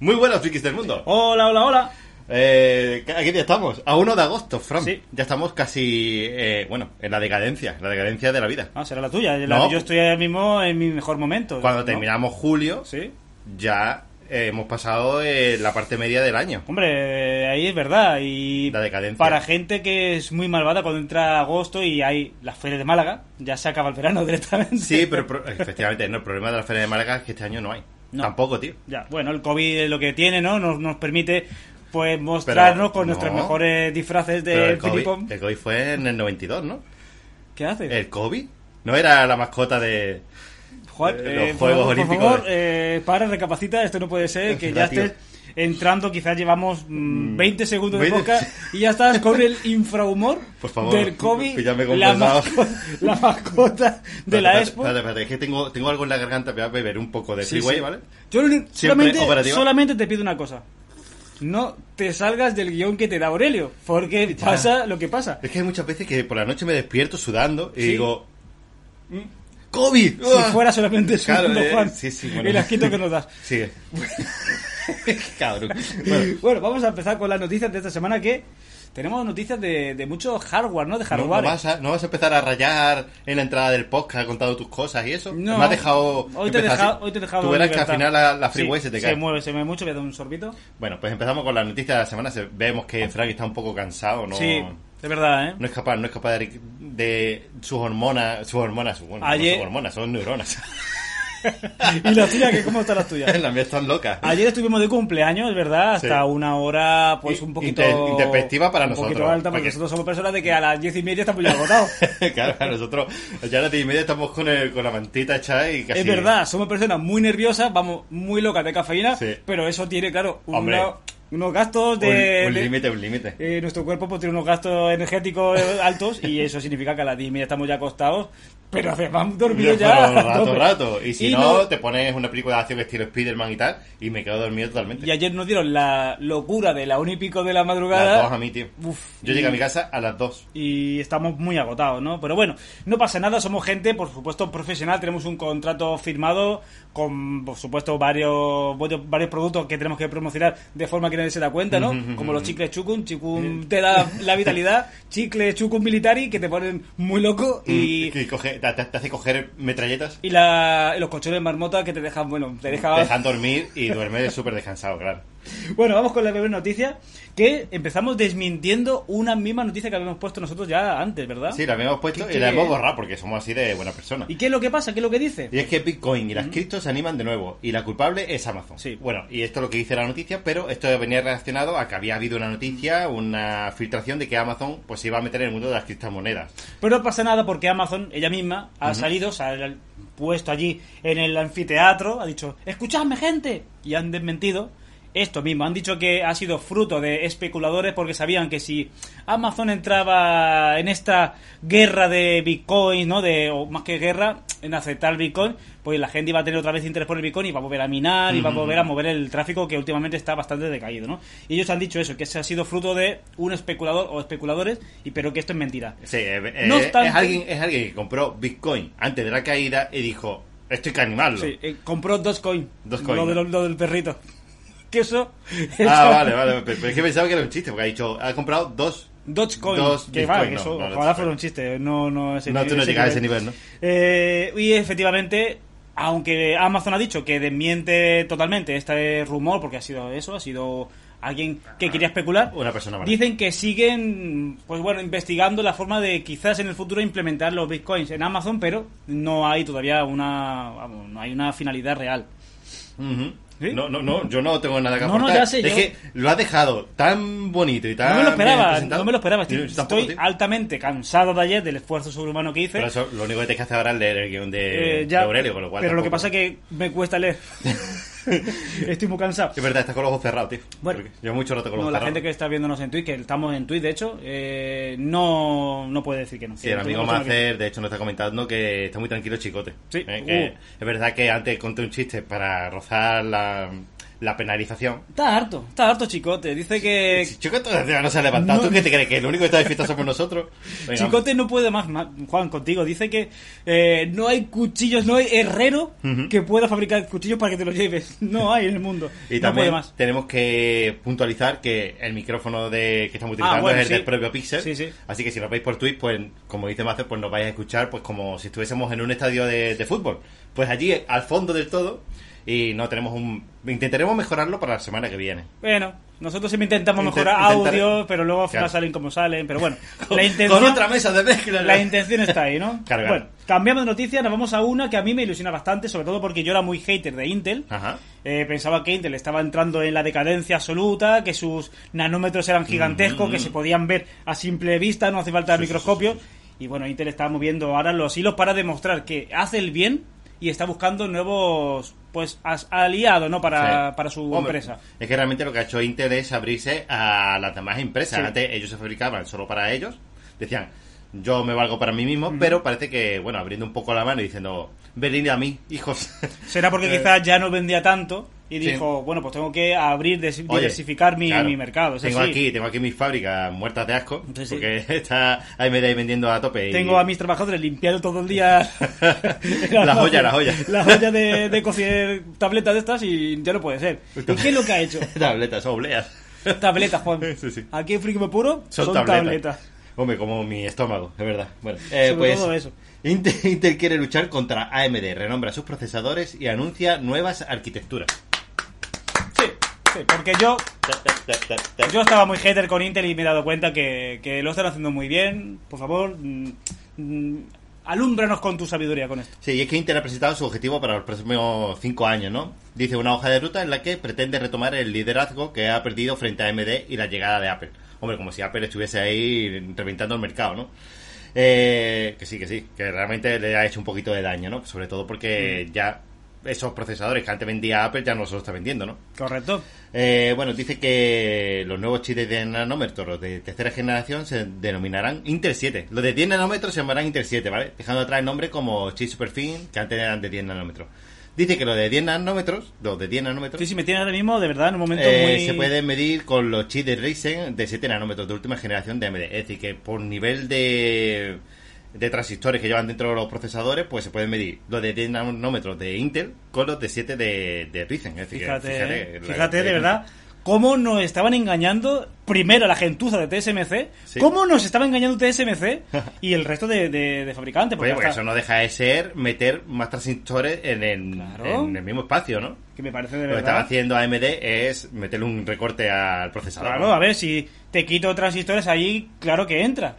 Muy buenas, frikis del mundo. Hola, hola, hola. Aquí ya estamos, a 1 de agosto, Fran. Sí. Ya estamos casi, en la decadencia de la vida. Ah, será la tuya. No. Yo estoy ahora mismo en mi mejor momento. Cuando ¿no? terminamos julio, Sí. ya hemos pasado la parte media del año. Hombre, ahí es verdad. Y La decadencia. para gente que es muy malvada, cuando entra agosto y hay las ferias de Málaga, ya se acaba el verano directamente. Sí, pero efectivamente, no, el problema de la Feria de Málaga es que este año no hay. No. Tampoco, tío. Ya, bueno, el COVID es lo que tiene, ¿no? Nos permite pues mostrarnos Pero, con nuestros no. mejores disfraces Pero de el Filipón. COVID fue en el 92, ¿no? ¿Qué haces? ¿El COVID? ¿No era la mascota de Juan, los Juegos Olímpicos? Por favor, para, recapacita, esto no puede ser, que ya Tío. estés entrando, quizás llevamos 20 segundos de 20. podcast y ya estás con el infrahumor Por favor, del COVID, píllame la compensado. la mascota de la Expo. Espérate, es que tengo algo en la garganta, voy a beber un poco de Sí, Freeway, sí. ¿vale? Yo operativa. solamente te pido una cosa. No te salgas del guión que te da Aurelio, porque pasa lo que pasa. Es que hay muchas veces que por la noche me despierto sudando y Sí. digo... ¡COVID! Si fuera solamente el Claro, segundo, Juan, sí, bueno. el asquito que nos das. Sigue. Cabrón. Bueno, vamos a empezar con las noticias de esta semana, que tenemos noticias de mucho hardware, ¿no? De ¿No hardware. vas a empezar a rayar en la entrada del podcast contando tus cosas y eso? No. Me has dejado... Hoy te he empezar dejado, así. hoy te he dejado Tú verás que al libertad. final la Freeway Sí, se te cae. se mueve mucho, voy a dar un sorbito. Bueno, pues empezamos con las noticias de la semana. Vemos que Frank está un poco cansado, ¿no? Sí, es verdad, ¿eh? No es capaz de sus hormonas, bueno, Ayer- no son hormonas, son neuronas. ¿Y las tuyas? ¿Cómo están las tuyas? Las mías están locas. Ayer estuvimos de cumpleaños, es verdad, hasta Sí. una hora, pues un poquito... Intempestiva para un nosotros, poquito alta, porque porque- nosotros somos personas de que a las 10:30 estamos ya agotados. Claro, nosotros ya a las 10:30 estamos con la mantita echada y casi... Es verdad, somos personas muy nerviosas, vamos muy locas de cafeína, Sí. pero eso tiene, claro, Hombre. unos gastos Un de... límite. Nuestro cuerpo pues, tiene unos gastos energéticos altos y eso significa que a las 10:30 estamos ya acostados, pero además dormidos ya. Rato. Y si Y no, te pones una película de acción estilo Spider-Man y tal, y me quedo dormido totalmente. Y ayer nos dieron la locura de la 1:00 de la Las madrugada. 2 a mí, tío. Uf, Yo llegué a mi casa a las 2. y estamos muy agotados, ¿no? Pero bueno, no pasa nada, somos gente, por supuesto, profesional, tenemos un contrato firmado con, por supuesto, varios productos que tenemos que promocionar de forma que nadie se da cuenta, ¿no? Como los chicles Chukun te da la vitalidad, chicles Chukun Militari que te ponen muy loco y Que te hace coger metralletas, y los colchones marmota que te dejan, bueno, te dejan dormir y duermes súper descansado, claro. Bueno, vamos con la primera noticia, que empezamos desmintiendo una misma noticia que habíamos puesto nosotros ya antes, ¿verdad? Sí, la habíamos puesto ¿Qué- y la qué? hemos borrado porque somos así de buena persona. ¿Y qué es lo que pasa? ¿Qué es lo que dice? Y es que Bitcoin y las criptos se animan de nuevo y la culpable es Amazon. Sí. Bueno, y esto es lo que dice la noticia, pero esto venía relacionado a que había habido una noticia, una filtración de que Amazon pues se iba a meter en el mundo de las criptomonedas. Pero no pasa nada porque Amazon, ella misma, ha salido, se ha puesto allí en el anfiteatro, ha dicho, escuchadme gente, y han desmentido esto mismo. Han dicho que ha sido fruto de especuladores porque sabían que si Amazon entraba en esta guerra de Bitcoin, ¿no? O más que guerra, en aceptar Bitcoin, pues la gente iba a tener otra vez interés por el Bitcoin y va a volver a minar y va a volver a mover el tráfico que últimamente está bastante decaído, ¿no? Y ellos han dicho eso, que ese ha sido fruto de un especulador o especuladores, pero que esto es mentira. Sí, No obstante- es alguien que compró Bitcoin antes de la caída y dijo, esto hay que animarlo. Sí, compró Dogecoin. Dogecoin, Lo, ¿no? lo del perrito. Que eso... Vale, pero es que pensaba que era un chiste, porque ha dicho, ha comprado dos... Dogecoin. Dos Que Bitcoin, va, que no, eso, no, ojalá Dogecoin. fuera un chiste. No, ese No, tú no llegas a ese nivel, ¿no? Y efectivamente, aunque Amazon ha dicho que desmiente totalmente este rumor, porque ha sido alguien que quería especular, Una persona mala. dicen que siguen, pues bueno, investigando la forma de quizás en el futuro implementar los bitcoins en Amazon, pero no hay todavía no hay una finalidad real. Ujú. ¿Sí? No, yo no tengo nada que No, aportar. ya sé, es yo- que lo ha dejado tan bonito y tan No me lo esperaba, bien presentado. no me lo esperaba. Yo tampoco, Estoy tío. altamente cansado de ayer del esfuerzo sobrehumano que hice. Pero eso, lo único que tienes que hacer ahora es leer el guión de Ya, Aurelio, con lo cual pero lo que tampoco- pasa es que me cuesta leer. Estoy muy cansado. Es verdad, estás con los ojos cerrados, tío. Bueno. Porque llevo mucho rato con los No, ojos la cerrados. gente que está viéndonos en Twitch, que estamos en Twitch, de hecho, no puede decir que no. Sí, el amigo Macer, de hecho, nos está comentando que está muy tranquilo Chicote. Sí. Que es verdad que antes conté un chiste para rozar la la penalización. Está harto Chicote. Dice que... Si Chicote no se ha levantado, No. ¿tú qué te crees? ¿Que el único que está de fiesta somos nosotros? Venga, Chicote no puede más, Juan, contigo. Dice que no hay cuchillos, no hay herrero que pueda fabricar cuchillos para que te los lleves. No hay en el mundo. Y no también puede más. tenemos que puntualizar que el micrófono que estamos utilizando bueno, es el sí. del propio Pixel. Sí, sí. Así que si nos veis por Twitch, pues como dice Macer, pues nos vais a escuchar pues como si estuviésemos en un estadio de fútbol. Pues allí, al fondo del todo, y no tenemos intentaremos mejorarlo para la semana que viene. Bueno, nosotros siempre intentamos mejorar Intentaré. audio, pero luego al final Claro. salen como salen. Pero bueno, Con la intención... otra mesa de mezcla. La intención está ahí, ¿no? Claro, Bueno, cambiamos de noticia, nos vamos a una que a mí me ilusiona bastante, sobre todo porque yo era muy hater de Intel. Ajá. Pensaba que Intel estaba entrando en la decadencia absoluta, que sus nanómetros eran gigantescos, que se podían ver a simple vista, no hace falta microscopio. Y bueno, Intel está moviendo ahora los hilos para demostrar que hace el bien y está buscando nuevos pues aliados, ¿no? Para su Hombre, empresa. Es que realmente lo que ha hecho Intel es abrirse a las demás empresas. Sí. Antes ellos se fabricaban solo para ellos. Decían, yo me valgo para mí mismo, pero parece que, bueno, abriendo un poco la mano y diciendo, venid a mí, hijos. Será porque quizás ya no vendía tanto y Sí. dijo, bueno, pues tengo que abrir, Oye, diversificar mi claro, mercado. Eso Tengo sí. aquí mis fábricas muertas de asco, Sí, sí. porque está AMD vendiendo a tope. Tengo a mis trabajadores limpiando todo el día La joya. la joya de cocinar tabletas de estas y ya no puede ser. ¿Y qué es lo que ha hecho? Tabletas, obleas. Tabletas, Juan. Sí, sí. Aquí en Friki Puro son tabletas. tabletas. Hombre, como mi estómago, es verdad. Bueno, Sobre pues todo eso. Intel quiere luchar contra AMD, renombra sus procesadores y anuncia nuevas arquitecturas. Sí, porque yo estaba muy hater con Intel y me he dado cuenta que lo están haciendo muy bien. Por favor, alúmbranos con tu sabiduría con esto. Sí, y es que Intel ha presentado su objetivo para los próximos 5 años, ¿no? Dice una hoja de ruta en la que pretende retomar el liderazgo que ha perdido frente a AMD y la llegada de Apple. Hombre, como si Apple estuviese ahí reventando el mercado, ¿no? Que sí, que realmente le ha hecho un poquito de daño, ¿no? Sobre todo porque ya esos procesadores que antes vendía Apple ya no se los está vendiendo, ¿no? Correcto. Bueno, dice que los nuevos chips de nanómetros de tercera generación se denominarán Intel 7. Los de 10 nanómetros se llamarán Intel 7, ¿vale? Dejando atrás el nombre como chip superfin, que antes eran de 10 nanómetros. Dice que los de 10 nanómetros, Sí, me tiene ahora mismo, de verdad, en un momento muy... se pueden medir con los chips de Ryzen de 7 nanómetros de última generación de AMD. Es decir, que por nivel de transistores que llevan dentro de los procesadores, pues se pueden medir los de 10 nanómetros de Intel con los de 7 de Ryzen. Es decir, Fíjate, de verdad, cómo nos estaban engañando primero la gentuza de TSMC, Sí. cómo nos estaba engañando TSMC y el resto de fabricantes. Porque Pues hasta- eso no deja de ser meter más transistores Claro. en el mismo espacio, ¿no? que me parece de Lo que estaba verdad... haciendo AMD es meterle un recorte al procesador. Claro, ¿no? a ver, si te quito transistores ahí, claro que entra,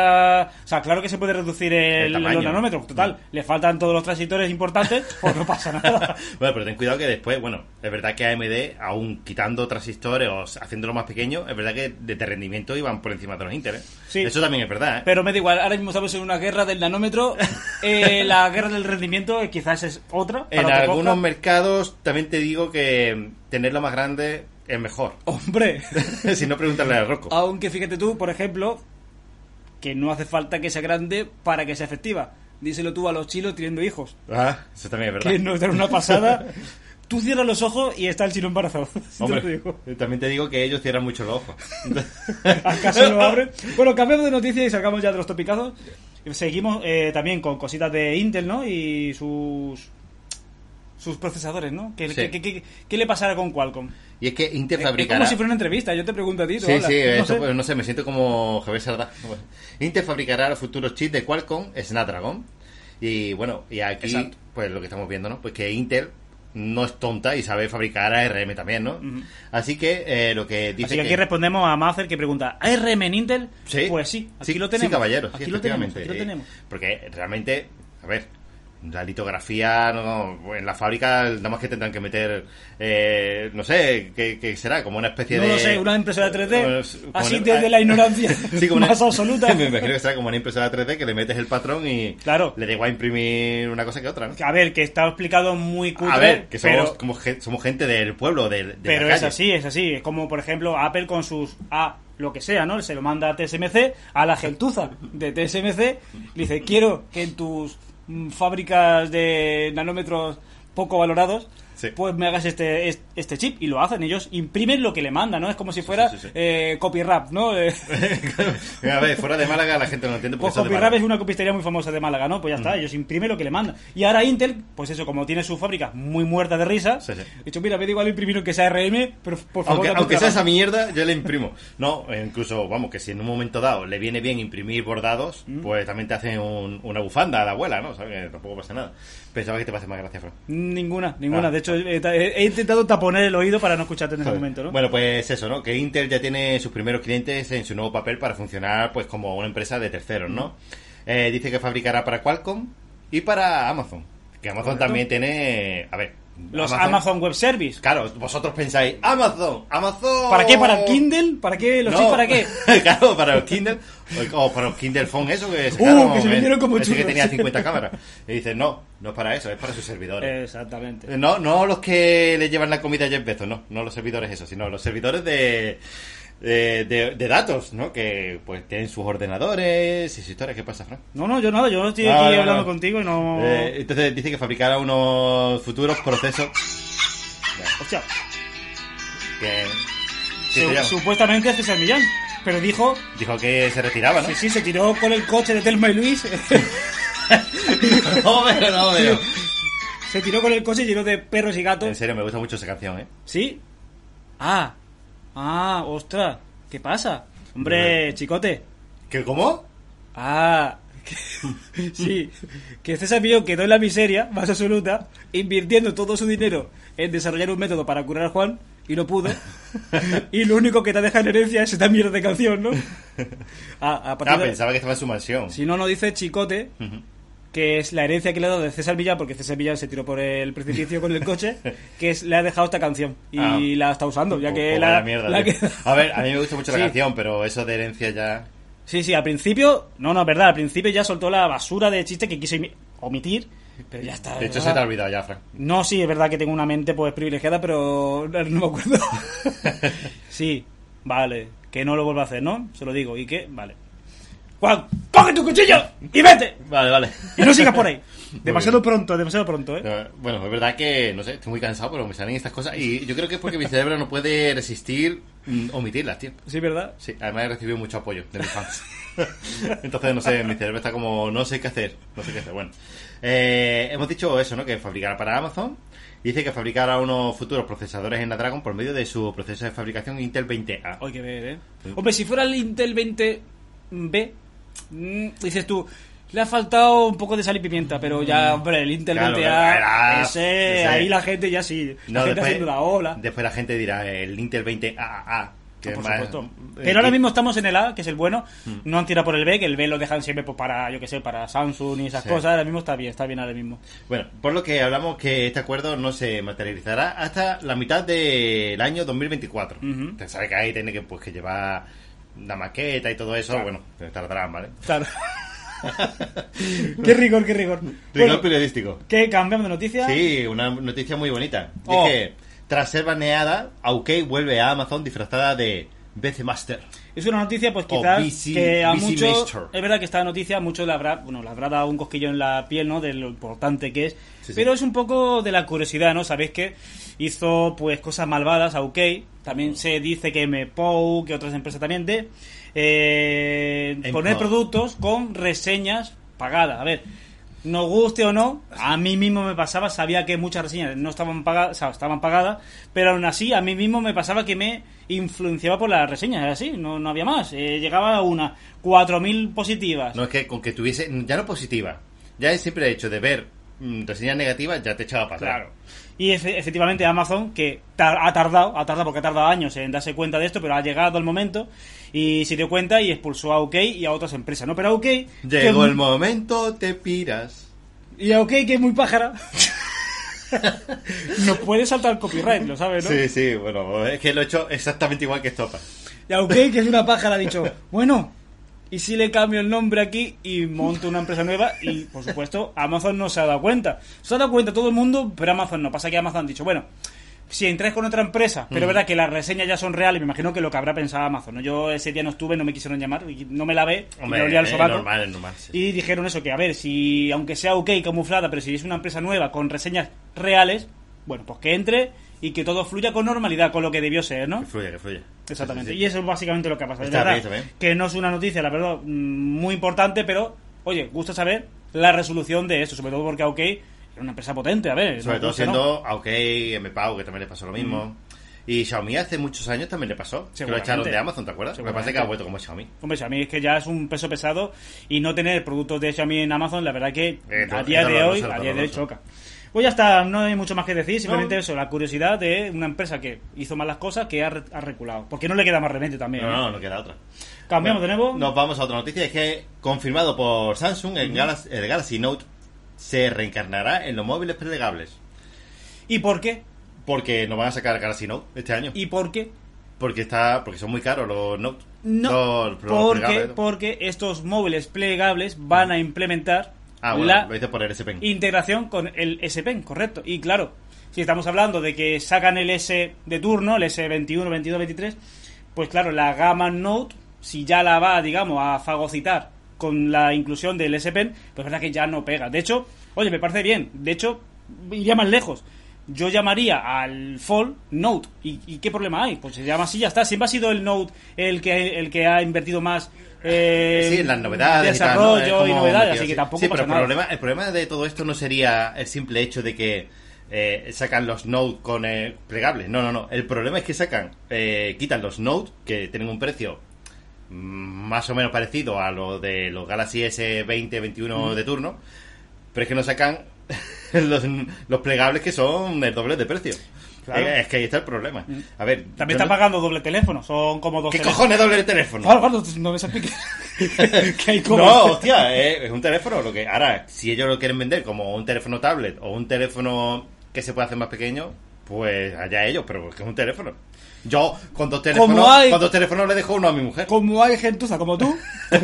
o sea, claro que se puede reducir El los tamaño. nanómetros, total, le faltan todos los transistores importantes, pues no pasa nada. Bueno, pero ten cuidado que después, bueno, es verdad que AMD, aún quitando transistores o haciéndolo más pequeño, es verdad que de rendimiento iban por encima de los Intel, ¿eh? Sí. Eso también es verdad, ¿eh? Pero me da igual, ahora mismo estamos en una guerra del nanómetro, la guerra del rendimiento quizás es otra. En para otro algunos podcast. mercados también te digo que tenerlo más grande es mejor. Hombre, Si no, preguntarle a Rocco. aunque fíjate tú, por ejemplo, que no hace falta que sea grande para que sea efectiva. Díselo tú a los chinos teniendo hijos. Ah, eso también es verdad. Que nos dan una pasada. Tú cierras los ojos y está el chino embarazado. Hombre, Te lo digo. también te digo que ellos cierran mucho los ojos. ¿Acaso lo abren? Bueno, cambiamos de noticia y sacamos ya de los topicazos. Seguimos también con cositas de Intel, ¿no? Y sus procesadores, ¿no? Sí. ¿Qué le pasará con Qualcomm? Y es que Intel Es fabricará... como si fuera una entrevista, yo te pregunto a ti. tú Sí, hablas. sí, No esto, sé. pues, no sé, me siento como Javier Sardá. Bueno, Intel fabricará los futuros chips de Qualcomm Snapdragon. Y bueno, y aquí, Exacto. pues lo que estamos viendo, ¿no? Pues que Intel no es tonta y sabe fabricar ARM también, ¿no? Ujú. Así que lo que dice Así que aquí respondemos a Mazer que pregunta, ¿ARM en Intel? Sí. Pues sí, aquí Sí, lo tenemos. Sí, caballero, sí, aquí lo tenemos, efectivamente. aquí lo tenemos. Porque realmente, a ver, la litografía no, en la fábrica nada más que tendrán que meter, no sé, ¿qué será? Como una especie No de... lo sé, una impresora 3D, como así una- desde la ignorancia Sí, como más absoluta. Me imagino que será como una impresora 3D que le metes el patrón y Claro. le da igual imprimir una cosa que otra, ¿no? A ver, que está explicado muy cutre, A ver, que somos, pero, somos gente del pueblo, de pero la es calle. así, es así. Es como, por ejemplo, Apple con sus lo que sea, ¿no? Se lo manda a TSMC, a la gentuza de TSMC, le dice, quiero que en tus fábricas de nanómetros poco valorados Sí. pues me hagas este chip. Y lo hacen, ellos imprimen lo que le mandan, ¿no? Es como si fuera Sí. copyrap, ¿no? A ver, fuera de Málaga la gente no lo entiende porque Pues son de Copyrap Málaga. es una copistería muy famosa de Málaga, ¿no? Pues ya está, ellos imprimen lo que le mandan. Y ahora Intel, pues eso, como tiene su fábrica muy muerta de risa, Sí. he dicho, mira, me da igual imprimir que sea RM, pero por favor... dame Aunque un sea trabajo. esa mierda, yo le imprimo. No, incluso, vamos, que si en un momento dado le viene bien imprimir bordados, pues también te hacen una bufanda a la abuela, ¿no? ¿Sabes? Que tampoco pasa nada. Pensaba que te pasa más gracia, Fran. Ninguna. Ah. De hecho, he intentado taponar el oído para no escucharte en ese Joder. momento, ¿no? Bueno, pues eso, ¿no? Que Intel ya tiene sus primeros clientes en su nuevo papel para funcionar pues como una empresa de terceros, ¿no? Dice que fabricará para Qualcomm y para Amazon. Que Amazon Correcto. también tiene... A ver... Los Amazon Web Service. Claro, vosotros pensáis, Amazon. ¿Para qué? ¿Para el Kindle? ¿Para qué? ¿Los chips para qué? Claro, para los Kindle. O para los Kindle Phone, eso que sacaron, que se vendieron como ese que churros. tenía 50 cámaras. Y dicen, no es para eso, es para sus servidores. Exactamente. No los que le llevan la comida a Jeff Bezos, no los servidores esos, sino los servidores de datos, ¿no? Que pues tienen sus ordenadores y sus historias. ¿Qué pasa, Fran? No, yo nada, yo estoy Ah, aquí vale, hablando vale. contigo y no... Entonces dice que fabricará unos futuros procesos Hostia, que te llaman. supuestamente César Millán, pero dijo... Dijo que se retiraba, ¿no? Sí, se tiró con el coche de Telma y Luis. No veo. Se tiró con el coche lleno de perros y gatos. En serio, me gusta mucho esa canción, ¿eh? ¿Sí? Ostras, ¿qué pasa? Hombre, chicote. ¿Qué, cómo? Sí, que César Millán quedó en la miseria más absoluta, invirtiendo todo su dinero en desarrollar un método para curar a Juan, y no pudo. Y lo único que te deja en herencia es esta mierda de canción, ¿no? A partir de... Pensaba que estaba en su mansión. Si no dice chicote, Ujú. que es la herencia que le ha dado de César Millán, porque César Millán se tiró por el precipicio con el coche, que le ha dejado esta canción y la está usando, ya que la mierda, la tío. que- A ver, a mí me gusta mucho la Sí. canción, pero eso de herencia ya... Sí, al principio, no, es verdad, al principio ya soltó la basura de chiste que quiso omitir, pero ya está. De hecho, ¿verdad? se te ha olvidado ya, Frank. No, sí, es verdad que tengo una mente pues privilegiada, pero no me acuerdo. Sí, vale, que no lo vuelva a hacer, ¿no? Se lo digo, ¿y qué? Vale. Juan, coge tu cuchillo y vete. Vale. Y no sigas por ahí. Muy Demasiado bien. pronto, ¿eh? Bueno, es verdad que, no sé, estoy muy cansado, pero me salen estas cosas. Y yo creo que es porque mi cerebro no puede resistir omitirlas, tío. Sí, ¿verdad? Sí, además he recibido mucho apoyo de mis fans. Entonces, no sé, mi cerebro está como, no sé qué hacer. Bueno, hemos dicho eso, ¿no? Que fabricará para Amazon. Dice que fabricará unos futuros procesadores en la Dragon por medio de su proceso de fabricación Intel 20A. Hay que ver, ¿eh? Sí. Hombre, si fuera el Intel 20B, dices tú, le ha faltado un poco de sal y pimienta, pero ya, hombre, el Intel Claro, 20A, ese. ahí la gente ya sí, la gente haciendo la ola. Después la gente dirá el Intel 20AAA. Que Por es más, supuesto. Pero ahora mismo estamos en el A, que es el bueno. No han tirado por el B, que el B lo dejan siempre pues, para, yo que sé, para Samsung y esas Sí. cosas. Ahora mismo está bien ahora mismo. Bueno, por lo que hablamos que este acuerdo no se materializará hasta la mitad del año 2024. Ujú. Usted sabe que ahí tiene que, pues, que llevar la maqueta y todo eso. Claro. Bueno, tardarán, ¿vale? Claro. Qué rigor. Rigor Bueno, periodístico. ¿qué? ¿Cambiamos de noticia? Sí, una noticia muy bonita. Oh. Dice, tras ser baneada, Aukey vuelve a Amazon disfrazada de BC Master. Es una noticia, pues O quizás BC que a BC muchos... Master. Es verdad que esta noticia a muchos le habrá dado un cosquillo en la piel, ¿no? De lo importante que es. Sí, sí. Pero es un poco de la curiosidad, ¿no? Sabéis que hizo, pues, cosas malvadas a OK. También se dice que MPOW, que otras empresas también, de poner MPOW. productos con reseñas pagadas. A ver, nos guste o no, a mí mismo me pasaba, sabía que muchas reseñas no estaban pagadas, o sea, estaban pagadas, pero aún así a mí mismo me pasaba que me influenciaba por las reseñas, era así, no había más. Llegaba a unas 4.000 positivas. No es que con que tuviese, ya no positiva, ya el simple hecho de ver reseñas negativas ya te echaba para atrás. Claro. Y efectivamente Amazon, que ha tardado porque ha tardado años en darse cuenta de esto, pero ha llegado el momento y se dio cuenta y expulsó a OK y a otras empresas, ¿no? Pero a OK... Llegó el momento, te piras. Y a OK, que es muy pájara, nos puede saltar el copyright, lo sabes, ¿no? Sí, bueno, es que lo he hecho exactamente igual que Estopa. Y a OK, que es una pájara, ha dicho, bueno, ¿y si le cambio el nombre aquí y monto una empresa nueva? Y, por supuesto, Amazon no se ha dado cuenta. Se ha dado cuenta todo el mundo, pero Amazon no. Pasa que Amazon ha dicho, bueno, si entráis con otra empresa, pero es verdad que las reseñas ya son reales, me imagino que lo que habrá pensado Amazon, ¿no? Yo ese día no estuve, no me quisieron llamar, y no me lavé, Hombre, me olía el es sobaco. normal, sí. Y dijeron eso, que a ver, si aunque sea OK camuflada, pero si es una empresa nueva con reseñas reales, Bueno, pues que entre y que todo fluya con normalidad, con lo que debió ser, ¿no? Que fluya. Exactamente. Sí. Y eso es básicamente lo que ha pasado. Está Es verdad bien, está bien. que no es una noticia, la verdad, muy importante, pero, oye, gusta saber la resolución de esto, sobre todo porque OK es una empresa potente, a ver. Sobre no todo gusta, ¿no? siendo OK, MPAU, que también le pasó lo mismo. Y Xiaomi hace muchos años también le pasó. Que lo Seguramente. echaron de Amazon, ¿te acuerdas? Lo que pasa es que ha vuelto como Xiaomi. Hombre, Xiaomi es que ya es un peso pesado y no tener productos de Xiaomi en Amazon, la verdad que a día de hoy choca. Pues ya está, no hay mucho más que decir, simplemente eso, la curiosidad de una empresa que hizo mal las cosas, que ha reculado. Porque no le queda más remedio también. No queda otra. Cambiamos de nuevo. Nos vamos a otra noticia, es que confirmado por Samsung, el Galaxy Note se reencarnará en los móviles plegables. ¿Y por qué? Porque nos van a sacar el Galaxy Note este año. ¿Y por qué? Porque son muy caros los Note. No, porque estos móviles plegables van a implementar lo hice por el S Pen. Integración con el S Pen, correcto. Y claro, si estamos hablando de que sacan el S de turno, el S21, 22, 23, pues claro, la gama Note, si ya la va, digamos, a fagocitar con la inclusión del S Pen, pues es verdad que ya no pega. De hecho, oye, me parece bien. De hecho, iría más lejos. Yo llamaría al Fold Note. ¿Y qué problema hay? Pues se llama así, ya está. Siempre ha sido el Note el que ha invertido más en las novedades, desarrollo y novedades, así que tampoco sí, pasa pero nada. El problema de todo esto no sería el simple hecho de que sacan los Note con plegables. No. El problema es que quitan los Note, que tienen un precio más o menos parecido a lo de los Galaxy S20, 21 de turno, pero es que no sacan los plegables, que son el doble de precio. Claro. Es que ahí está el problema. A ver, también está pagando doble teléfono, son como dos ¿Qué teléfonos. cojones doble teléfono? Claro, no me expliques. Que hay como... No, hostia, es un teléfono. Ahora, si ellos lo quieren vender como un teléfono tablet o un teléfono que se puede hacer más pequeño, pues allá ellos, pero es que es un teléfono. Yo con dos teléfonos le dejo uno a mi mujer. Como hay gentuza como tú,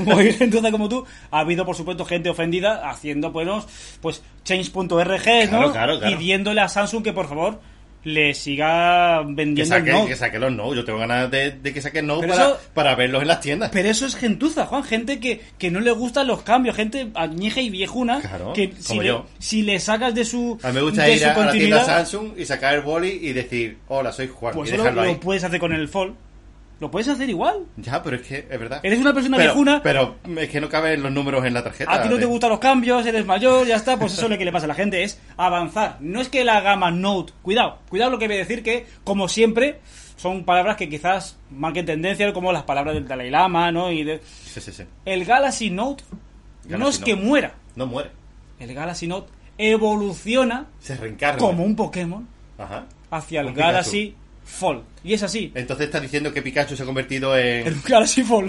ha habido por supuesto gente ofendida haciendo pues change.rg, ¿no? Claro. Pidiéndole a Samsung que por favor le siga vendiendo el Note. Que saque los Note. Yo tengo ganas de que saque el Note para verlos en las tiendas. Pero eso es gentuza, Juan. Gente que no le gustan los cambios. Gente añeja y viejuna. Claro, que si le sacas de su a mí me gusta ir a la tienda Samsung y sacar el boli y decir, hola, soy Juan. Pues y dejarlo ahí. Lo puedes hacer con el Fold. Lo puedes hacer igual. Ya, pero es que es verdad. Eres una persona viejuna. Pero es que no caben los números en la tarjeta. A ti no te gustan los cambios, eres mayor, ya está. Pues eso es lo que le pasa a la gente, es avanzar. No es que la gama Note... Cuidado lo que voy a decir, que como siempre son palabras que quizás marquen tendencia, como las palabras del Dalai Lama, ¿no? Sí. El Galaxy Note no es que muera. No muere. El Galaxy Note evoluciona, se reencarna como un Pokémon, hacia el Galaxy Fold. Y es así. Entonces estás diciendo que Pikachu se ha convertido en... El Galaxy Fold.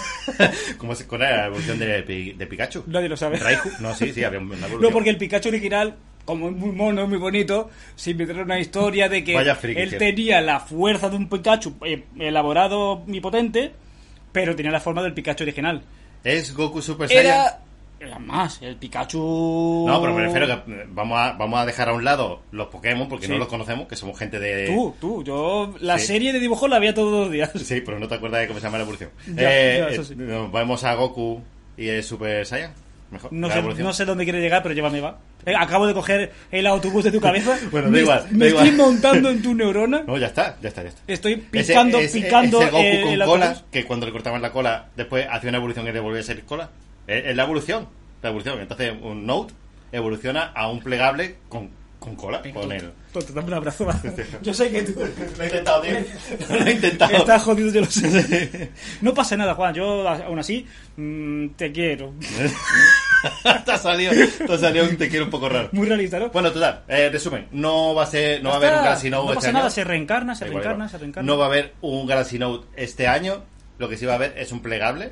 ¿Cómo se con la evolución de Pikachu? Nadie lo sabe. Raichu. No, sí, había una evolución. No, porque el Pikachu original, como es muy mono, muy bonito, se inventaron una historia de que él tenía la fuerza de un Pikachu elaborado y potente, pero tenía la forma del Pikachu original. ¿Es Goku Super Saiyan? Era más, el Pikachu... No, pero me refiero que vamos a dejar a un lado los Pokémon, porque no los conocemos, que somos gente de... Yo la serie de dibujos la veía todos los días. Sí, pero no te acuerdas de cómo se llama la evolución. Eso sí. Vamos a Goku y el Super Saiyan. Mejor. No sé dónde quiere llegar, pero llévame, va. Acabo de coger el autobús de tu cabeza. Bueno, da igual. Estoy montando en tu neurona. No, ya está. Estoy picando ese Goku con cola, autobús. que cuando le cortaban la cola, después hacía una evolución y le volvía a ser cola. Es la evolución. Entonces un Note evoluciona a un plegable con cola. Con el... Dame un abrazo. Yo sé que tú... Lo he intentado, tío. Lo he intentado. Estás jodido, yo lo sé. No pasa nada, Juan. Yo, aún así, te quiero. Te ha salido un te quiero un poco raro. Muy realista, ¿no? Bueno, total, resumen. No va a haber un Galaxy Note no este pasa año. Nada, se reencarna. No va a haber un Galaxy Note este año. Lo que sí va a haber es un plegable.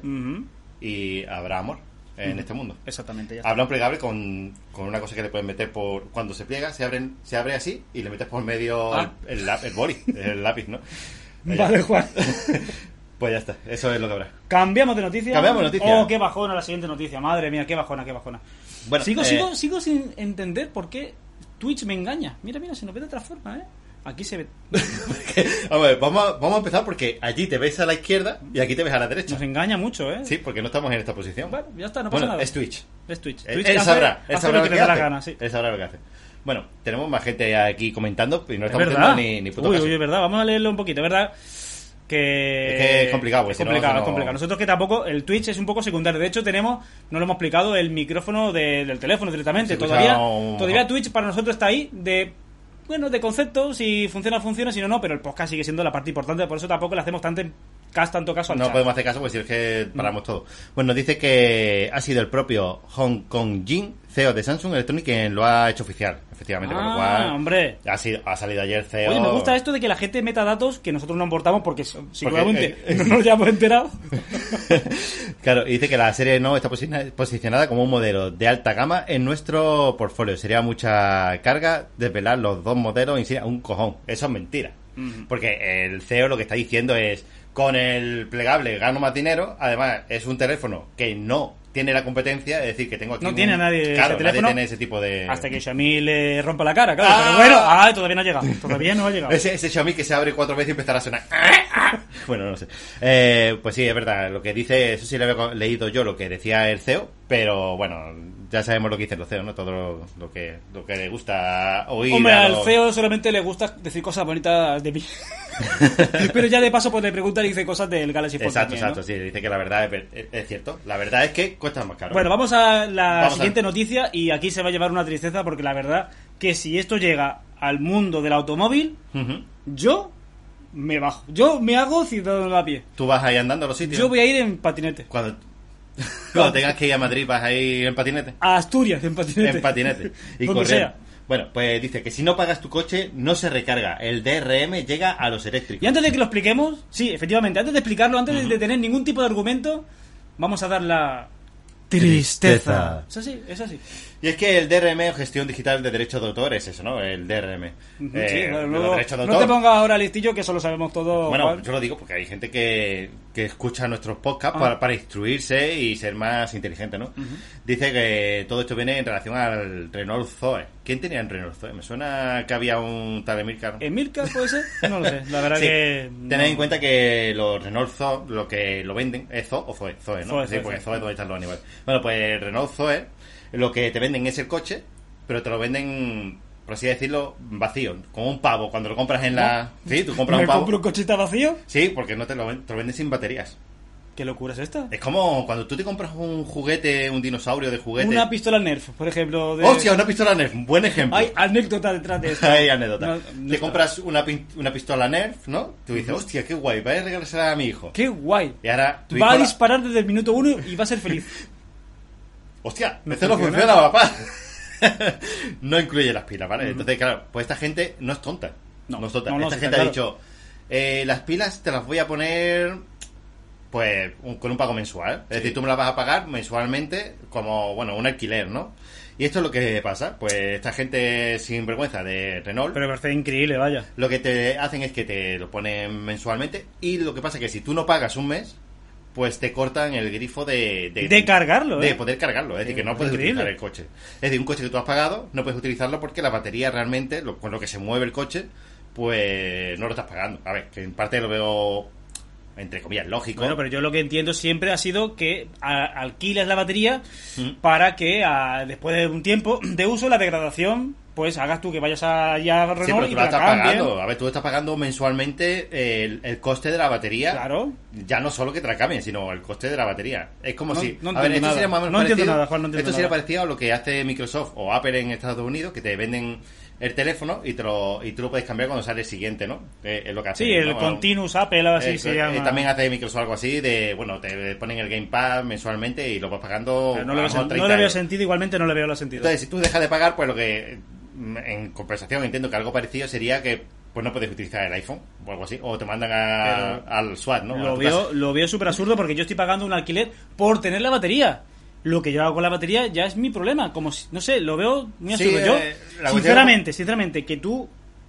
Y habrá amor en este mundo. Exactamente. Ya habrá un plegable con una cosa que le puedes meter por... Cuando se pliega, se abre así y le metes por medio el boli, el lápiz, ¿no? Vale, Juan. Pues ya está, eso es lo que habrá. ¿Cambiamos de noticia? Oh, qué bajona la siguiente noticia. Madre mía, qué bajona. Bueno, sigo sin entender por qué Twitch me engaña. Mira, se nos ve de otra forma, ¿eh? Aquí se ve. A ver, vamos a empezar porque allí te ves a la izquierda y aquí te ves a la derecha. Nos engaña mucho, ¿eh? Sí, porque no estamos en esta posición. Bueno, ya está, no pasa nada. Es Twitch. Twitch Él sabrá lo que lo le que da la hace. gana, sí. Él sabrá lo que hace. Bueno, tenemos más gente aquí comentando y no Es estamos verdad. haciendo ni puto caso. Uy, es verdad. Vamos a leerlo un poquito. Es verdad que... Es que es complicado, pues, es si no, complicado, si no- es complicado. Nosotros que tampoco... El Twitch es un poco secundario. De hecho, tenemos... No lo hemos explicado, el micrófono del teléfono directamente. Se escucha Todavía Twitch para nosotros está ahí de... Bueno, de concepto, si funciona, funciona, si no, no, pero el podcast sigue siendo la parte importante, por eso tampoco le hacemos tanto caso al No chat. podemos hacer caso porque si es que paramos todo. Bueno, dice que ha sido el propio Hong Kong Jin, CEO de Samsung Electronics, quien lo ha hecho oficial, efectivamente, con lo cual hombre. ha salido ayer CEO. Oye, me gusta esto de que la gente meta datos que nosotros no importamos porque seguramente no nos ya hemos enterado. Claro, y dice que la serie no está posicionada como un modelo de alta gama en nuestro portfolio. Sería mucha carga desvelar los dos modelos y sería un cojón. Eso es mentira. Porque el CEO lo que está diciendo es, con el plegable gano más dinero, además es un teléfono que no tiene la competencia, es decir, que tengo aquí No tiene a nadie claro, ese teléfono nadie tiene ese tipo de... hasta que Xiaomi le rompa la cara, claro. Pero bueno, todavía no ha llegado. Todavía no ha llegado. Ese Xiaomi que se abre 4 veces y empezará a sonar. Bueno, no sé. Pues sí, es verdad. Lo que dice, eso sí lo había leído yo, lo que decía el CEO, pero bueno, ya sabemos lo que dicen los CEOs, ¿no? Todo lo que le gusta oír. Hombre, al CEO solamente le gusta decir cosas bonitas de mí. Pero ya de paso pues le pregunta y dice cosas del Galaxy Fold Exacto, también, exacto, ¿no? sí, dice que la verdad es cierto. La verdad es que cuesta más caro. Bueno, vamos a la Vamos siguiente noticia y aquí se va a llevar una tristeza porque la verdad que si esto llega al mundo del automóvil, Ujú. yo me bajo. Yo me hago ciudadano a pie. Tú vas ahí andando a los sitios. Yo voy a ir en patinete. Cuando tengas que ir a Madrid vas a ir en patinete. A Asturias en patinete. En patinete. Y Donde correr. sea. Bueno, pues dice que si no pagas tu coche, no se recarga. El DRM llega a los eléctricos. Y antes de que lo expliquemos, sí, efectivamente, antes de explicarlo, antes de tener ningún tipo de argumento, vamos a dar la Tristeza. Es así, es así. Y es que el DRM o gestión digital de derechos de autor es eso, ¿no? El DRM. Sí, claro, los luego, derechos de no autor. te pongas ahora listillo que eso lo sabemos todo. Bueno, Juan. yo lo digo porque hay gente que escucha nuestros podcasts Ah. para instruirse y ser más inteligente, ¿no? Dice que todo esto viene en relación al Renault Zoe. ¿Quién tenía en Renault Zoe? Me suena que había un tal Emilcar. ¿Emilcar puede ser? No lo sé, la verdad Sí. que... Tened en no. cuenta que los Renault Zoe, lo que lo venden, ¿es Zoe o Zoe? Zoe, ¿no? Zoe, Sí, Zoe, porque Zoe. Zoe es donde están los animales. Bueno, pues el Renault Zoe, lo que te venden es el coche, pero te lo venden, por así decirlo, vacío, como un pavo. Cuando lo compras en la... Sí, tú compras ¿Me un pavo. compro un cochita vacío? Sí, porque no te lo venden sin baterías. ¿Qué locura es esta? Es como cuando tú te compras un juguete, un dinosaurio de juguete. Una pistola Nerf, por ejemplo. De... ¡Hostia, una pistola Nerf! Un buen ejemplo. Hay anécdota detrás de esto. Hay anécdota. No te está. compras una pistola Nerf, ¿no? Tú dices, hostia, qué guay, voy a regalársela a mi hijo. ¡Qué guay! Y ahora tu Va a hijo disparar desde el minuto 1 y va a ser feliz. Hostia, No esto no funciona. funciona, papá. No incluye las pilas, ¿vale? Entonces, claro, pues esta gente no es tonta. No, No es tonta. no, Esta sí, gente está ha dicho, las pilas te las voy a poner, pues, con un pago mensual. Es decir, tú me las vas a pagar mensualmente como, bueno, un alquiler, ¿no? Y esto es lo que pasa. Pues esta gente sin vergüenza de Renault, Pero me parece increíble, vaya. lo que te hacen es que te lo ponen mensualmente y lo que pasa es que si tú no pagas un mes, pues te cortan el grifo de cargarlo, de ¿eh? poder cargarlo, es decir, que no puedes Increíble. utilizar el coche. Es decir, un coche que tú has pagado, no puedes utilizarlo porque la batería realmente, con lo que se mueve el coche, pues no lo estás pagando. A ver, que en parte lo veo, entre comillas, lógico. Bueno, pero yo lo que entiendo siempre ha sido que alquiles la batería Mm. para que después de un tiempo de uso la degradación pues hagas tú que vayas allá a Renault Sí, pero y tú te la la estás cambien. pagando. A ver, tú estás pagando mensualmente el coste de la batería. Claro. Ya no solo que te la cambien, sino el coste de la batería. Es como No- si... no a ver, entiendo esto nada. sería más o menos No entiendo parecido- nada, Juan, no entiendo Esto sería nada. parecido a lo que hace Microsoft o Apple en Estados Unidos, que te venden el teléfono y tú lo puedes cambiar cuando sale el siguiente, ¿no? Es lo que hace. Sí, el ¿no? Continuous Apple, así se llama. También hace Microsoft algo así de, bueno, te ponen el Game Pass mensualmente y lo vas pagando... Pero no a le lo veo, mejor 30 no le veo euros. sentido, igualmente no le veo la sentido. Entonces, si tú dejas de pagar, pues lo que en compensación entiendo que algo parecido sería que pues no puedes utilizar el iPhone o algo así, o te mandan al SWAT, ¿no? A tu casa. Lo veo súper absurdo porque yo estoy pagando un alquiler por tener la batería. Lo que yo hago con la batería ya es mi problema. Como si, no sé, lo veo muy Sí, absurdo. Yo, la sinceramente, que tú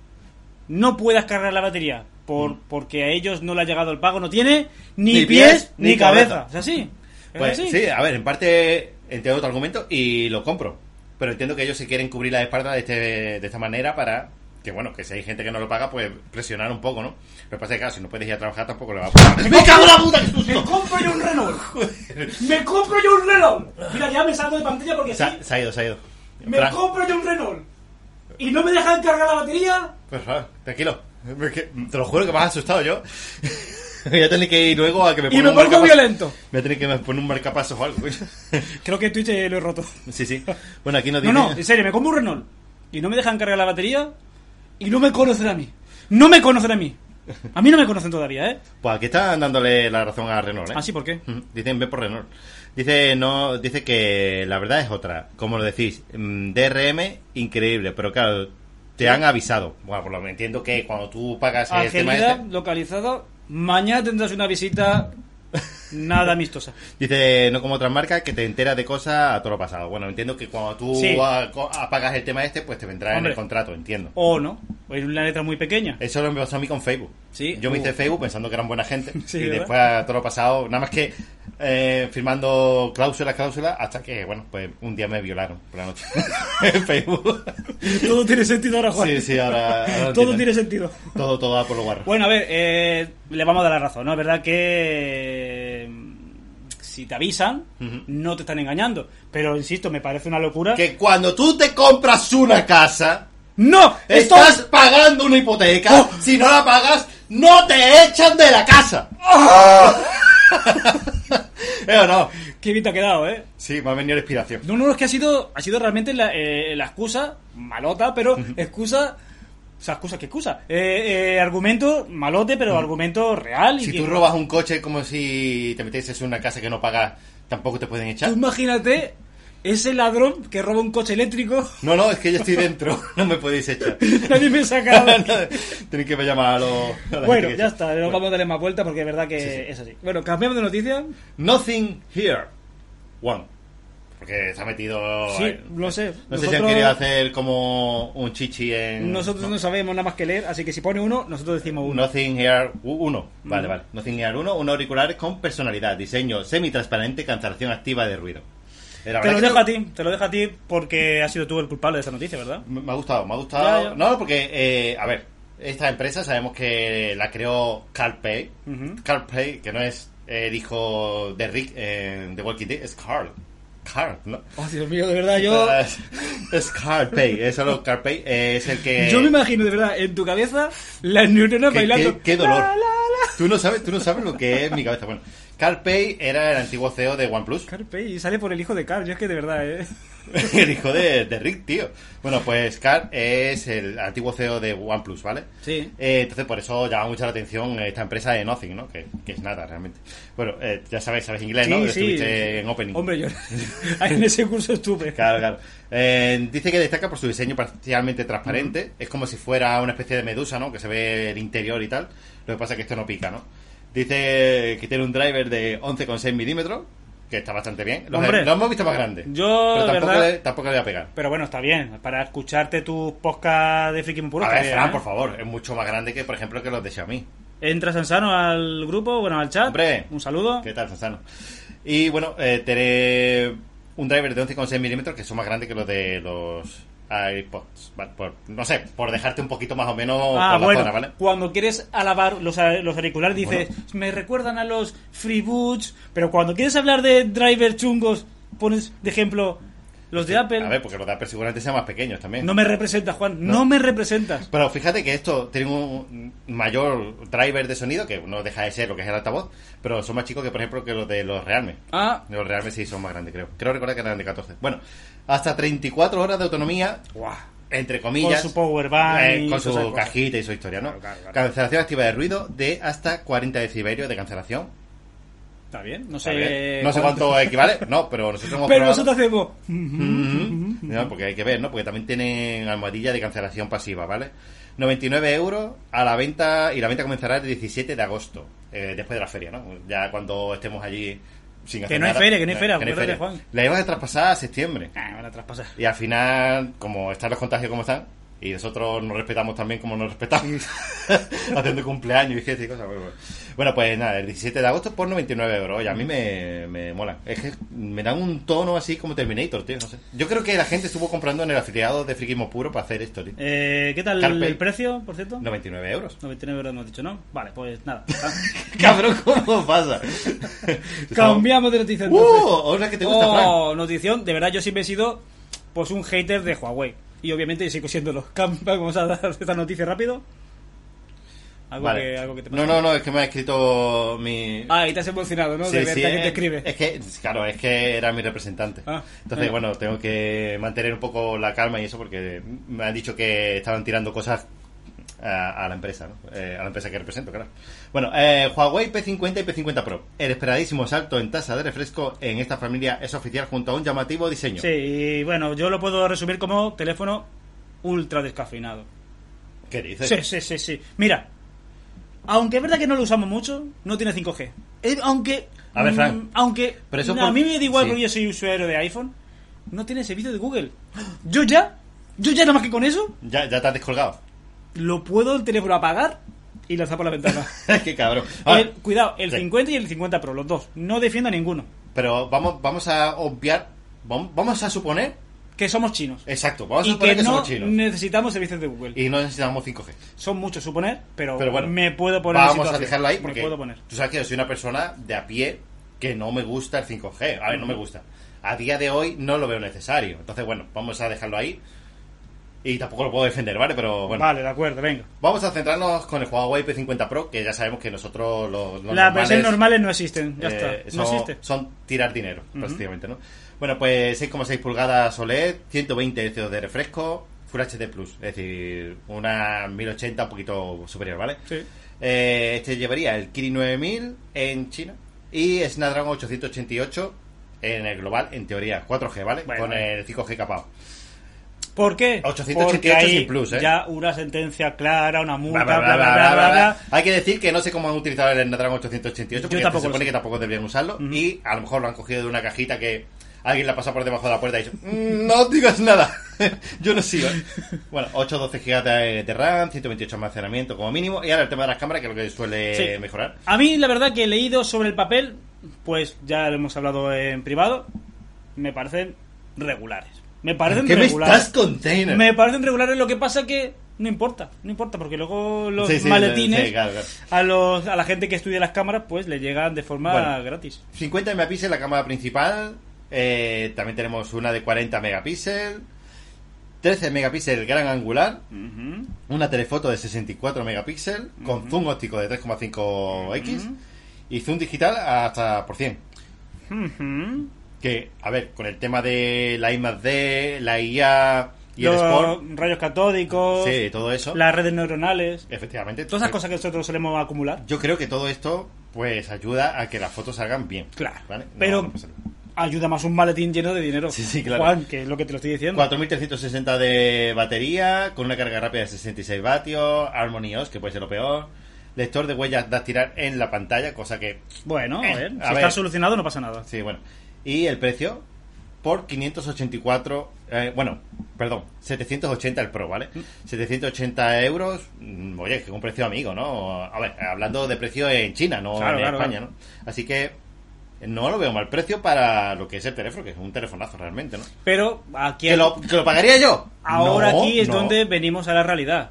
no puedas cargar la batería porque a ellos no le ha llegado el pago, no tiene ni pies ni cabeza. ¿Es así? ¿Es Pues así? sí, a ver, en parte entiendo tu argumento y lo compro. Pero entiendo que ellos se quieren cubrir la espalda de esta manera para que, bueno, que si hay gente que no lo paga, pues presionar un poco, ¿no? Lo que pasa es que, claro, si no puedes ir a trabajar tampoco le va a pagar. ¡Me cago en la puta! ¡Me compro yo un Renault! ¡Me compro yo un Renault! Mira, ya me salgo de pantalla porque Se sí. ha ido. ¡Me Fran, compro yo un Renault! ¿Y no me dejan cargar la batería? Pues tranquilo. Te lo juro que me has asustado yo. Voy a tener que ir luego a que me ponga un pongo violento. Voy a tener que poner un marcapasos o algo. Creo que Twitch lo he roto. Sí. Bueno, aquí nos dice... No, en serio, me compro un Renault y no me dejan cargar la batería y no me conocen a mí. No me conocen a mí. A mí no me conocen todavía, ¿eh? Pues aquí están dándole la razón a Renault, ¿eh? ¿Ah, sí? ¿Por qué? Dicen, ve por Renault. Dice que la verdad es otra. Como lo decís, DRM, increíble. Pero claro, te han avisado. Bueno, por lo que entiendo que cuando tú pagas el tema Angelida, localizado. Mañana tendrás una visita nada amistosa. Dice, no como otras marcas, que te enteras de cosas a todo lo pasado. Bueno, entiendo que cuando tú apagas el tema pues te vendrá en el contrato, entiendo. O no, o es una letra muy pequeña. Eso lo me pasó a mí con Facebook. Sí. Yo me hice Facebook pensando que eran buena gente. Sí, y ¿verdad? después a todo lo pasado, nada más que firmando cláusulas, hasta que, bueno, pues un día me violaron por la noche. En Facebook. Todo tiene sentido ahora, Juan. Sí, ahora todo entiendo. tiene sentido. Todo va por lo guarro. Bueno, a ver, le vamos a dar la razón, ¿no? Es verdad que si te avisan, no te están engañando. Pero, insisto, me parece una locura. Que cuando tú te compras una casa... ¡No! Estás pagando una hipoteca. Si no la pagas, no te echan de la casa. ¿O no? Qué bien te ha quedado, ¿eh? Sí, me ha venido la inspiración. No, es que ha sido realmente la excusa malota, pero excusa... O sea, ¿excusa qué excusa? Argumento malote, pero argumento real. Si tú robas un coche como si te metieses en una casa que no pagas, tampoco te pueden echar. Tú imagínate ese ladrón que roba un coche eléctrico. No, es que yo estoy dentro. No me podéis echar. Nadie me saca. Tenéis que llamar a la Bueno, gente que ya echa. está, vamos a darle más vuelta porque es verdad que es así. Bueno, cambiamos de noticia. Nothing Here One. Porque se ha metido... Sí, lo sé. No sé si han querido hacer como un chichi en... Nosotros no sabemos nada más que leer, así que si pone uno, nosotros decimos uno. Nothing Here 1. Vale. Nothing Here 1, unos auriculares con personalidad, diseño semi-transparente, cancelación activa de ruido. Te lo dejo a ti porque has sido tú el culpable de esta noticia, ¿verdad? Me ha gustado. Ya. No, porque, a ver, esta empresa sabemos que la creó Carl Pei. Carl Pei, que no es el hijo de Rick en The Walking Dead, es Carl, ¿no? Oh, Dios mío, de verdad, yo... Es Carl Pei, es solo Carl Pei, es el que... Yo me imagino, de verdad, en tu cabeza, las neuronas bailando. Qué dolor. La. Tú no sabes lo que es mi cabeza. Bueno, Carl Pei era el antiguo CEO de OnePlus. Carl Pei, y sale por el hijo de Carl, yo es que de verdad, El hijo de Rick, tío. Bueno, pues Carl es el antiguo CEO de OnePlus, ¿vale? Sí. Entonces, por eso llama mucho la atención esta empresa de Nothing, ¿no? Que es nada, realmente. Bueno, ya sabes inglés, ¿no? Sí. Estuviste en Opening. Hombre, yo en ese curso estuve. Claro. Dice que destaca por su diseño parcialmente transparente. Es como si fuera una especie de medusa, ¿no? Que se ve el interior y tal. Lo que pasa es que esto no pica, ¿no? Dice que tiene un driver de 11,6 milímetros, que está bastante bien. Lo hemos visto más grande. Yo, pero tampoco le voy a pegar. Pero bueno, está bien. Para escucharte tus podcasts de Friki Puro. A ver, Fran, por favor. Es mucho más grande que, por ejemplo, que los de Xiaomi. Entra Sansano al grupo, bueno, al chat. Hombre. Un saludo. ¿Qué tal, Sansano? Y bueno, tiene un driver de 11,6 milímetros, que son más grandes que los de los iPods. Vale, por dejarte un poquito más o menos por la zona, ¿vale? Cuando quieres alabar los auriculares dices, me recuerdan a los FreeBuds, pero cuando quieres hablar de drivers chungos, pones de ejemplo los de Apple. A ver, porque los de Apple seguramente sean más pequeños también. No me representas, Juan, no me representas. Pero fíjate que esto tiene un mayor driver de sonido, que no deja de ser lo que es el altavoz, pero son más chicos que, por ejemplo, que los de los Realme. Los Realme sí son más grandes, creo. Creo recordar que eran de 14. Bueno, hasta 34 horas de autonomía, entre comillas. Con su power bank. Con su cajita y su historia, ¿no? Claro. Cancelación activa de ruido de hasta 40 decibelios de cancelación. Está bien, no sé. No sé cuánto equivale, no, pero nosotros hemos Pero probado. nosotros hacemos. No, porque hay que ver, ¿no? Porque también tienen almohadilla de cancelación pasiva, ¿vale? 99 euros a la venta, y la venta comenzará el 17 de agosto, después de la feria, ¿no? Ya cuando estemos allí sin hacer que no hay nada. feria, que no hay feria, feria. Juan. La iban a traspasar a septiembre. Van a traspasar. Y al final, como están los contagios como están, y nosotros nos respetamos también como nos respetamos, haciendo cumpleaños y fiestas y cosas. Bueno, pues nada, el 17 de agosto por 99 euros. Oye, a mí me mola. Es que me dan un tono así como Terminator, tío, no sé. Yo creo que la gente estuvo comprando en el afiliado de Friquismo Puro para hacer esto, tío. ¿Qué tal el precio, por cierto? 99 euros. 99 euros hemos dicho, ¿no? Vale, pues nada. Cabrón, ¿cómo pasa? Cambiamos de noticia. Ahora que te gusta, Frank. Notición. De verdad, yo siempre he sido pues un hater de Huawei. Y obviamente sigo siendo los Campa. Vamos a dar esta noticia rápido. Algo que te pasa. No, es que me ha escrito mi... Y te has emocionado, ¿no? Sí, de ver sí, que alguien te escribe. Es que era mi representante. Entonces, bueno, tengo que mantener un poco la calma y eso porque me han dicho que estaban tirando cosas a la empresa, ¿no? A la empresa que represento, claro. Bueno, Huawei P50 y P50 Pro. El esperadísimo salto en tasa de refresco en esta familia es oficial junto a un llamativo diseño. Sí, y bueno, yo lo puedo resumir como teléfono ultra descafeinado. ¿Qué dices? Sí. Mira, aunque es verdad que no lo usamos mucho, no tiene 5G. Aunque... A ver, Frank. Pero eso a mí me da igual porque yo soy usuario de iPhone. No tiene servicio de Google. Yo ya nada más que con eso... Ya te has descolgado. Lo puedo el teléfono apagar y lanzar por la ventana. Qué cabrón. Cuidado, el 50 y el 50 Pro, los dos. No defiendo a ninguno. Pero vamos a obviar... Vamos a suponer... Que somos chinos. Exacto, vamos a suponer que somos chinos. Necesitamos servicios de Google. Y no necesitamos 5G. Son muchos suponer, pero bueno, me puedo poner vamos a dejarlo ahí porque me puedo poner. Tú sabes que yo soy una persona de a pie que no me gusta el 5G. A ver, no me gusta. A día de hoy no lo veo necesario. Entonces, bueno, vamos a dejarlo ahí. Y tampoco lo puedo defender, ¿vale? Pero bueno. Vale, de acuerdo, venga. Vamos a centrarnos con el Huawei P50 Pro, que ya sabemos que nosotros las versiones normales no existen, ya está. No existe. Son tirar dinero, prácticamente, ¿no? Bueno, pues 6,6 pulgadas OLED, 120 Hz de refresco, Full HD Plus, es decir, una 1080 un poquito superior, ¿vale? Sí. Este llevaría el Kirin 9000 en China y Snapdragon 888 en el global, en teoría, 4G, ¿vale? Bueno, con el 5G capado. ¿Por qué? 888 sin plus, ¿eh? Ya una sentencia clara, una multa, bla. Hay que decir que no sé cómo han utilizado el Snapdragon 888 porque se supone que tampoco deberían usarlo y a lo mejor lo han cogido de una cajita que alguien la pasa por debajo de la puerta y ha dicho no digas nada, yo no sigo. Bueno, 8-12 GB de RAM, 128 almacenamiento como mínimo y ahora el tema de las cámaras que es lo que suele mejorar. A mí la verdad que he leído sobre el papel, pues ya lo hemos hablado en privado, me parecen regulares. Me parecen regulares. Me parecen regulares, lo que pasa que no importa, porque luego los maletines claro. a la gente que estudia las cámaras pues le llegan de forma gratis. 50 megapíxeles la cámara principal, también tenemos una de 40 megapíxeles, 13 megapíxeles gran angular, una telefoto de 64 megapíxeles con zoom óptico de 3,5x y zoom digital hasta por 100. Que, a ver, con el tema de la I+D, la IA y el Sport, rayos catódicos, sí, todo eso, las redes neuronales, efectivamente, todas esas cosas que nosotros solemos acumular. Yo creo que todo esto pues ayuda a que las fotos salgan bien. Claro, ¿vale? pero ayuda más un maletín lleno de dinero. Sí, claro. Juan, que es lo que te lo estoy diciendo. 4360 de batería, con una carga rápida de 66 vatios, Harmony OS, que puede ser lo peor. Lector de huellas dactilar en la pantalla, cosa que... Bueno, a ver, si está solucionado no pasa nada. Sí, bueno. Y el precio por 584... 780 el Pro, ¿vale? 780 euros, oye, que es un precio amigo, ¿no? A ver, hablando de precio en China, no en España, ¿no? Así que no lo veo mal precio para lo que es el teléfono, que es un telefonazo realmente, ¿no? Pero aquí... ¿Que lo pagaría yo? Ahora aquí es donde venimos a la realidad.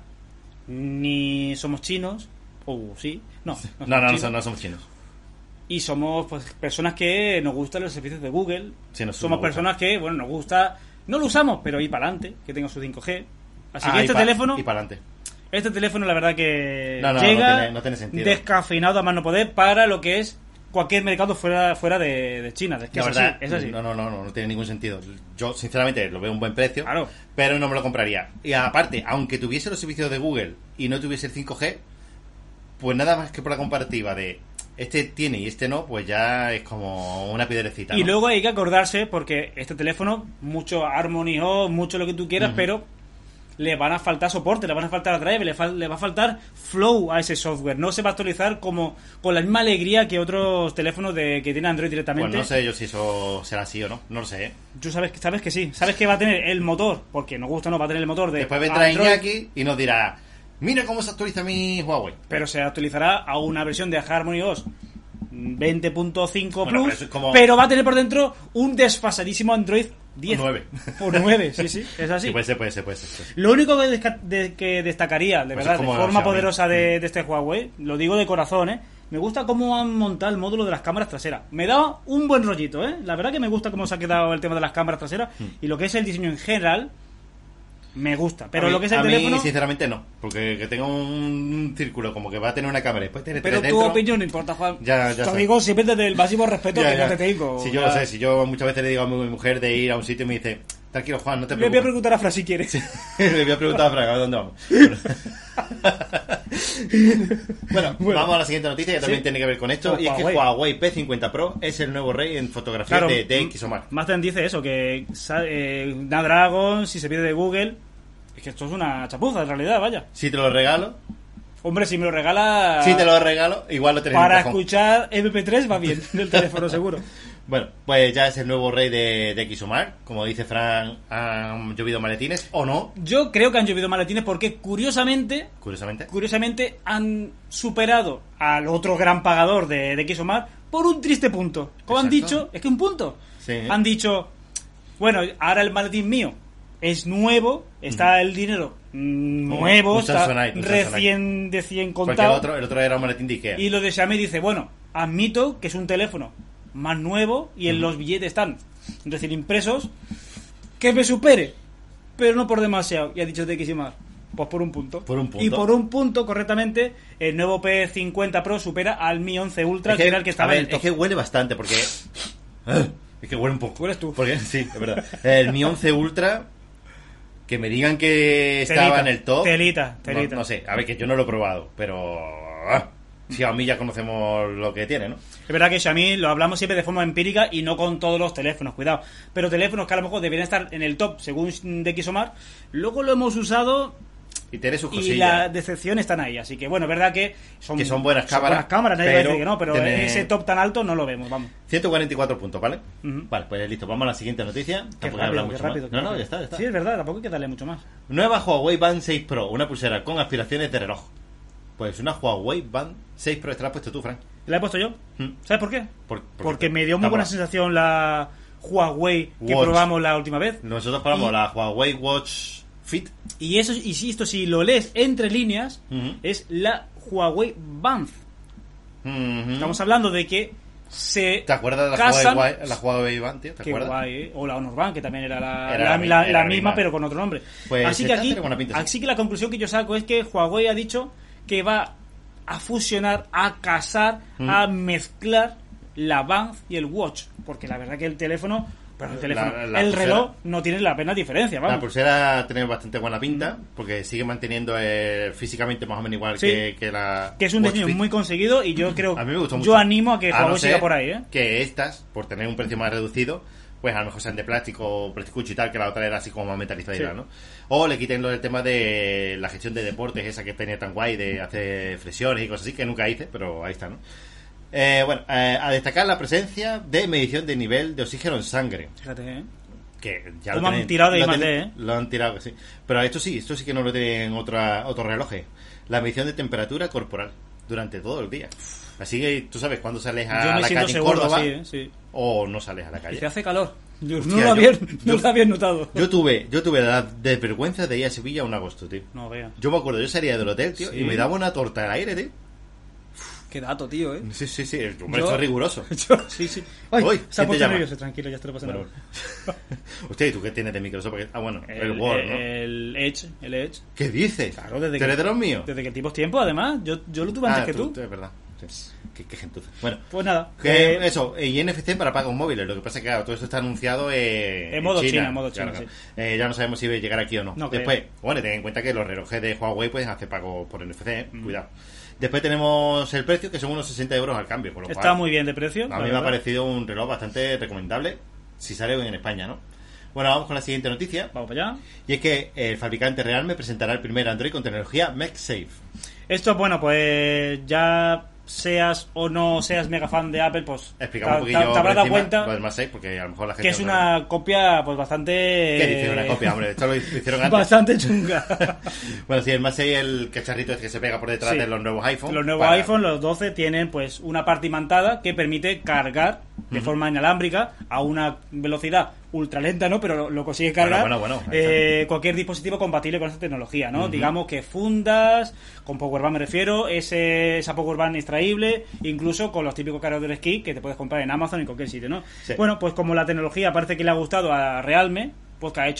Ni somos chinos... sí. No somos chinos. Y somos pues personas que nos gustan los servicios de Google. Sí, somos personas que, bueno, nos gusta... No lo usamos, pero ir para adelante, que tenga su 5G. Así que este teléfono... Y para adelante. Este teléfono, la verdad que llega no tiene sentido. Descafeinado a más no poder para lo que es cualquier mercado fuera de China. Es que es así. No tiene ningún sentido. Yo, sinceramente, lo veo a un buen precio, claro, pero no me lo compraría. Y aparte, aunque tuviese los servicios de Google y no tuviese el 5G, pues nada más que por la comparativa de este tiene y este no, pues ya es como una piedrecita, ¿no? Y luego hay que acordarse, porque este teléfono, mucho Harmony OS, mucho lo que tú quieras, pero le van a faltar soporte, le van a faltar drive, le va a faltar flow a ese software. No se va a actualizar como con la misma alegría que otros teléfonos que tienen Android directamente. Pues no sé yo si eso será así o no, no lo sé, ¿eh? Tú sabes que sí, sabes que va a tener el motor, porque nos gusta, no va a tener el motor de después vendrá Android. Iñaki y nos dirá: mira cómo se actualiza mi Huawei. Pero se actualizará a una versión de Harmony OS 20.5 Plus, pero va a tener por dentro un desfasadísimo Android 10. 9. Por 9, sí, es así. Sí, puede ser. Lo único que destacaría, de verdad, de forma poderosa de este Huawei, lo digo de corazón, me gusta cómo han montado el módulo de las cámaras traseras. Me da un buen rollito, la verdad que me gusta cómo se ha quedado el tema de las cámaras traseras y lo que es el diseño en general. me gusta. Pero a mí, lo que es el a teléfono... mí, sinceramente, no. Porque que tenga un círculo como que va a tener una cámara y después tiene Pero tres tu dentro... opinión no importa, Juan. Ya Tu sé. amigo siempre desde el máximo respeto Ya, que ya. no te tengo. Si yo lo sé, si yo muchas veces le digo a mi mujer de ir a un sitio y me dice, tranquilo Juan, no te Le voy a preocupes. preguntar a Fran si quieres. Le voy a preguntar a Frank, a ver dónde vamos. Bueno, vamos a la siguiente noticia que también Sí. tiene que ver con esto. Con Y es que Huawei. Huawei P50 Pro es el nuevo rey en fotografía Claro, de XOMark. Masten dice eso, que Snapdragon, si se pide de Google, es que esto es una chapuza en realidad, vaya. Si te lo regalo, Hombre, si me lo regala igual lo tenés en para el cajón. escuchar MP3 va bien, del teléfono seguro. Bueno, pues ya es el nuevo rey de XOMark. Como dice Fran, han llovido maletines, ¿o no? Yo creo que han llovido maletines porque curiosamente han superado al otro gran pagador de XOMark por un triste punto. Como han Exacto. dicho, es que un punto. Sí. Han dicho, bueno, ahora el maletín mío es nuevo, está el dinero nuevo, un está Samsonite, un recién Porque contado. el otro era un maletín de Ikea. Y lo de Xiaomi dice, bueno, admito que es un teléfono más nuevo y en los billetes están recién impresos, que me supere, pero no por demasiado. Y ha dicho de XOMark, pues por un punto. Por un punto. Y por un punto, correctamente, el nuevo P50 Pro supera al Mi 11 Ultra, que era el que estaba a ver, en el top. es que huele bastante porque... Es que huele un poco. Hueles tú. Porque, sí, es verdad. El Mi 11 Ultra... Que me digan que estaba en el top. Telita. No sé, a ver, que yo no lo he probado, pero... Xiaomi ya conocemos lo que tiene, ¿no? Es verdad que Xiaomi lo hablamos siempre de forma empírica y no con todos los teléfonos, cuidado. Pero teléfonos que a lo mejor deberían estar en el top según de XOMark, luego lo hemos usado Y tiene sus y cosillas. las decepciones están ahí. Así que bueno, es verdad que son buenas cámaras, nadie va a decir pero que no, pero tiene- ese top tan alto no lo vemos, vamos. 144 puntos, ¿vale? Ujú. Vale, pues listo, vamos a la siguiente noticia. Qué Tampoco habla rápido, mucho qué rápido. más. qué No, rápido. ya está. Sí, es verdad, tampoco hay que darle mucho más. Nueva Huawei Band 6 Pro, una pulsera con aspiraciones de reloj. Pues una Huawei Band 6 Pro, esta la has puesto tú, Frank. ¿La he puesto yo? ¿Mm? ¿Sabes por qué? Porque me dio muy Está buena guapa. sensación la Huawei que Watch. probamos la última vez. Nosotros probamos Y- la Huawei Watch Fit. Y eso, insisto, si lo lees entre líneas, Ujú. es la Huawei Band. Ujú. Estamos hablando de que se ¿Te acuerdas de la casan... Huawei Band, tío? ¿Te Qué acuerdas? guay, ¿eh? O la Honor Band, que también era Era la la misma, misma. pero con otro nombre. Pues así que esta aquí, tiene buena pinta, sí. así que la conclusión que yo saco es que Huawei ha dicho que va a fusionar, a casar, a mezclar la Band y el Watch, porque la verdad que el teléfono, La el pulsera- reloj no tiene la pena diferencia, La vamos. pulsera tiene bastante buena pinta, porque sigue manteniendo físicamente más o menos igual Sí. que la Que es un Watch diseño Fit. muy conseguido y yo creo, A mí me gustó mucho. yo animo a que A Huawei no siga ser por ahí, ¿eh? Que estas, por tener un precio más reducido, pues a lo mejor sean de plástico o plasticucho y tal, que la otra era así como más metalizada, Sí. ¿no? O le quiten lo del tema de la gestión de deportes, esa que tenía tan guay, de hacer flexiones y cosas así, que nunca hice, pero ahí está, ¿no? A destacar la presencia de medición de nivel de oxígeno en sangre. Fíjate, ¿eh? Que ya Como lo han tienen- tirado de lo I+D, tienen- ¿eh? Lo han tirado, sí. Pero esto sí que no lo tienen otros relojes. La medición de temperatura corporal durante todo el día. Así que tú sabes cuándo sales Yo a me la siento calle en seguro Córdoba así, ¿eh? Sí. o no sales a la Y calle. te hace calor. Yo Hostia, no lo había notado. Yo tuve la desvergüenza de ir a Sevilla un agosto, tío. No, vea. Yo me acuerdo, yo salía del hotel, tío, Sí. y me daba una torta al aire, tío. Qué dato, tío, ¿eh? Sí, Yo- esto es riguroso. Sí, sí. Ay, Uy, se ha ¿quién te puesto llama? nervioso, tranquilo, ya estoy pasando. Bueno, hostia, ¿y tú qué tienes de Microsoft? Porque- bueno, el Word, ¿no? El Edge. ¿Qué dices? Claro, desde ¿Tú eres de los míos? Desde que tiempos tiempo, además. Yo lo tuve antes que tú. Es verdad. Sí. Qué gentuza. Bueno, Pues nada. eso, y NFC para pagos móviles. Lo que pasa es que, claro, todo esto está anunciado en modo China. China, en modo China, Claro. Ya no sabemos si va a llegar aquí o no. No creo. Después, bueno, ten en cuenta que los relojes de Huawei pueden hacer pagos por NFC, cuidado. Después tenemos el precio, que son unos 60 euros al cambio. Por lo Está cual, muy bien de precio. a la mí me ha verdad. parecido un reloj bastante recomendable si sale en España, ¿no? Bueno, vamos con la siguiente noticia. Vamos para allá. Y es que el fabricante Realme presentará el primer Android con tecnología MagSafe. Esto, bueno, pues ya seas o no seas mega fan de Apple, pues Explicamos un te poquillo habrás por dado encima cuenta lo del MagSafe, porque a lo mejor la gente que es no sabe. una copia pues bastante... ¿Qué dice una copia, hombre? Esto lo hicieron antes. Bastante chunga. Bueno, sí, el MagSafe es el cacharrito este que se pega por detrás Sí. de los nuevos iPhone. Los nuevos iPhone, los 12, tienen pues una parte imantada que permite cargar de forma inalámbrica a una velocidad ultra lenta, ¿no? Pero lo consigue cargar Bueno, cualquier dispositivo compatible con esta tecnología, ¿no? Digamos que fundas, con Powerbank me refiero, esa Powerbank extraíble, incluso con los típicos cargadores Qi que te puedes comprar en Amazon y en cualquier sitio, ¿no? Sí. Bueno, pues como la tecnología parece que le ha gustado a Realme, pues ¿qué ha hecho?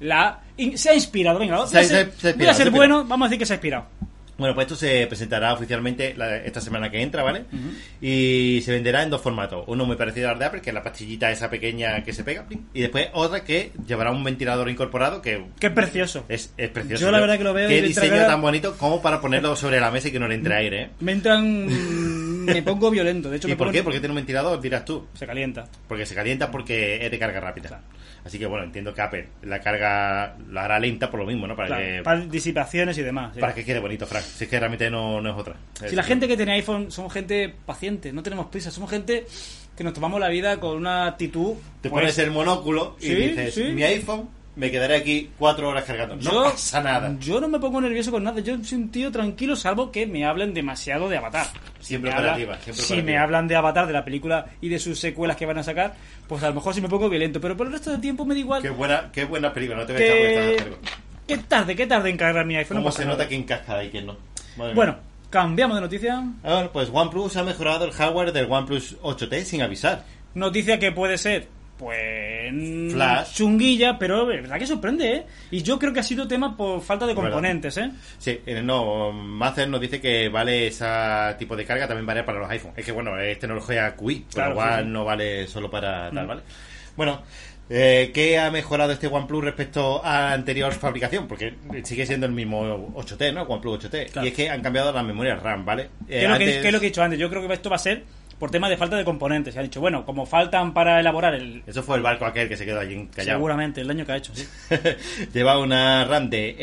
se ha inspirado. Venga, voy a ser bueno, vamos a decir que se ha inspirado. Bueno, pues esto se presentará oficialmente esta semana que entra, ¿vale? Y se venderá en 2 formatos. Uno muy parecido al de Apple, que es la pastillita esa pequeña que se pega. Y después otra que llevará un ventilador incorporado que es precioso. Es precioso. Yo la verdad que lo veo. Qué diseño tan bonito como para ponerlo sobre la mesa y que no le entre aire, ¿eh? Me pongo violento. De hecho, ¿Y por qué? ¿Por qué tiene un ventilador? Dirás tú. Se calienta. Porque se calienta porque es de carga rápida. Claro. Así que bueno, entiendo que Apple la carga la hará lenta por lo mismo, ¿no? Para disipaciones y demás. Sí. Para que quede bonito, Frank. Si es que realmente no es otra. Si la gente que tiene iPhone somos gente paciente, no tenemos prisa, somos gente que nos tomamos la vida con una actitud. Te pones el monóculo y dices, mi iPhone, me quedaré aquí 4 horas cargando. No pasa nada. Yo no me pongo nervioso con nada. Yo soy un tío tranquilo, salvo que me hablen demasiado de Avatar. Siempre operativa. Si me hablan de Avatar, de la película y de sus secuelas que van a sacar, pues a lo mejor sí me pongo violento. Pero por el resto del tiempo me da igual. Qué buena película. No te voy a echar Qué tarde en cargar mi iPhone. ¿Cómo se nota que encasca y que no? Bueno, cambiamos de noticia. Bueno, pues OnePlus ha mejorado el hardware del OnePlus 8T sin avisar. Noticia que puede ser pues flash, chunguilla, pero es verdad que sorprende, ¿eh? Y yo creo que ha sido tema por falta de componentes, ¿eh? Sí, no, Mazer nos dice que vale ese tipo de carga, también vale para los iPhone. Es que bueno, es tecnología QI, pero igual no vale solo para tal, ¿vale? Bueno, ¿qué ha mejorado este OnePlus respecto a la anterior fabricación? Porque sigue siendo el mismo 8T, ¿no? OnePlus 8T. Claro. Y es que han cambiado las memorias RAM, ¿vale? ¿Qué es lo que he dicho antes? Yo creo que esto va a ser por tema de falta de componentes. Se han dicho, bueno, como faltan para elaborar el... Eso fue el barco aquel que se quedó allí encallado. Seguramente, el daño que ha hecho, sí. Lleva una RAM de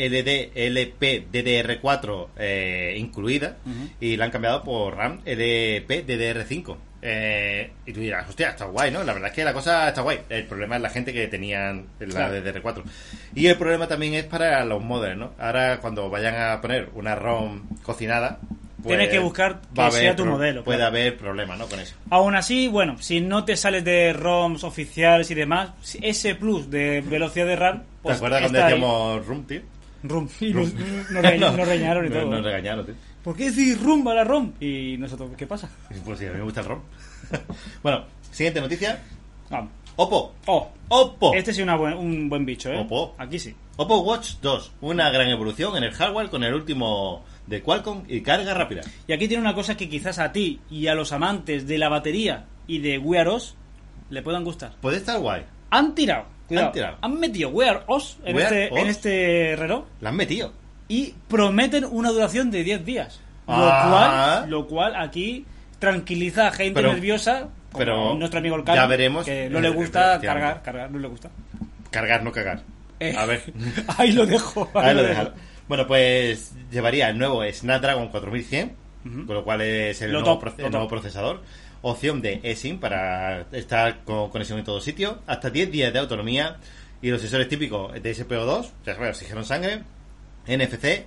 LPDDR4 incluida, y la han cambiado por RAM LPDDR5. Y tú dirás, hostia, está guay, ¿no? La verdad es que la cosa está guay. El problema es la gente que tenían la DDR4. Y el problema también es para los modems, ¿no? Ahora, cuando vayan a poner una ROM cocinada, pues tienes que buscar que sea tu modelo. Puede haber problemas, ¿no? Con eso. Aún así, bueno, si no te sales de ROMs oficiales y demás, ese plus de velocidad de RAM... Pues, ¿te acuerdas cuando decíamos ROM, tío? ROM. Y nos regañaron y todo. Nos regañaron, tío. ¿Por qué decís ROM a la ROM? Y nosotros, ¿qué pasa? Pues sí, a mí me gusta el ROM. Bueno, siguiente noticia. Vamos. Oppo. Oppo. Este sí un buen bicho, ¿eh? Oppo. Aquí sí. Oppo Watch 2. Una gran evolución en el hardware con el último de Qualcomm y carga rápida. Y aquí tiene una cosa que quizás a ti y a los amantes de la batería y de Wear OS le puedan gustar. Puede estar guay. Han tirado. Han metido Wear OS en este reloj. La han metido. Y prometen una duración de 10 días. Lo cual aquí tranquiliza a gente nerviosa, como pero nuestro amigo el Cali, ya veremos, que no le gusta cargar, no le gusta. Cargar, no cagar. A ver. Ahí lo dejo. Ahí lo dejo. Bueno, pues llevaría el nuevo Snapdragon 4100, con lo cual es el nuevo procesador. Opción de eSIM para estar con conexión en todo sitio. Hasta 10 días de autonomía. Y los sensores típicos de SPO2, ya sabes, oxígeno en sangre, NFC,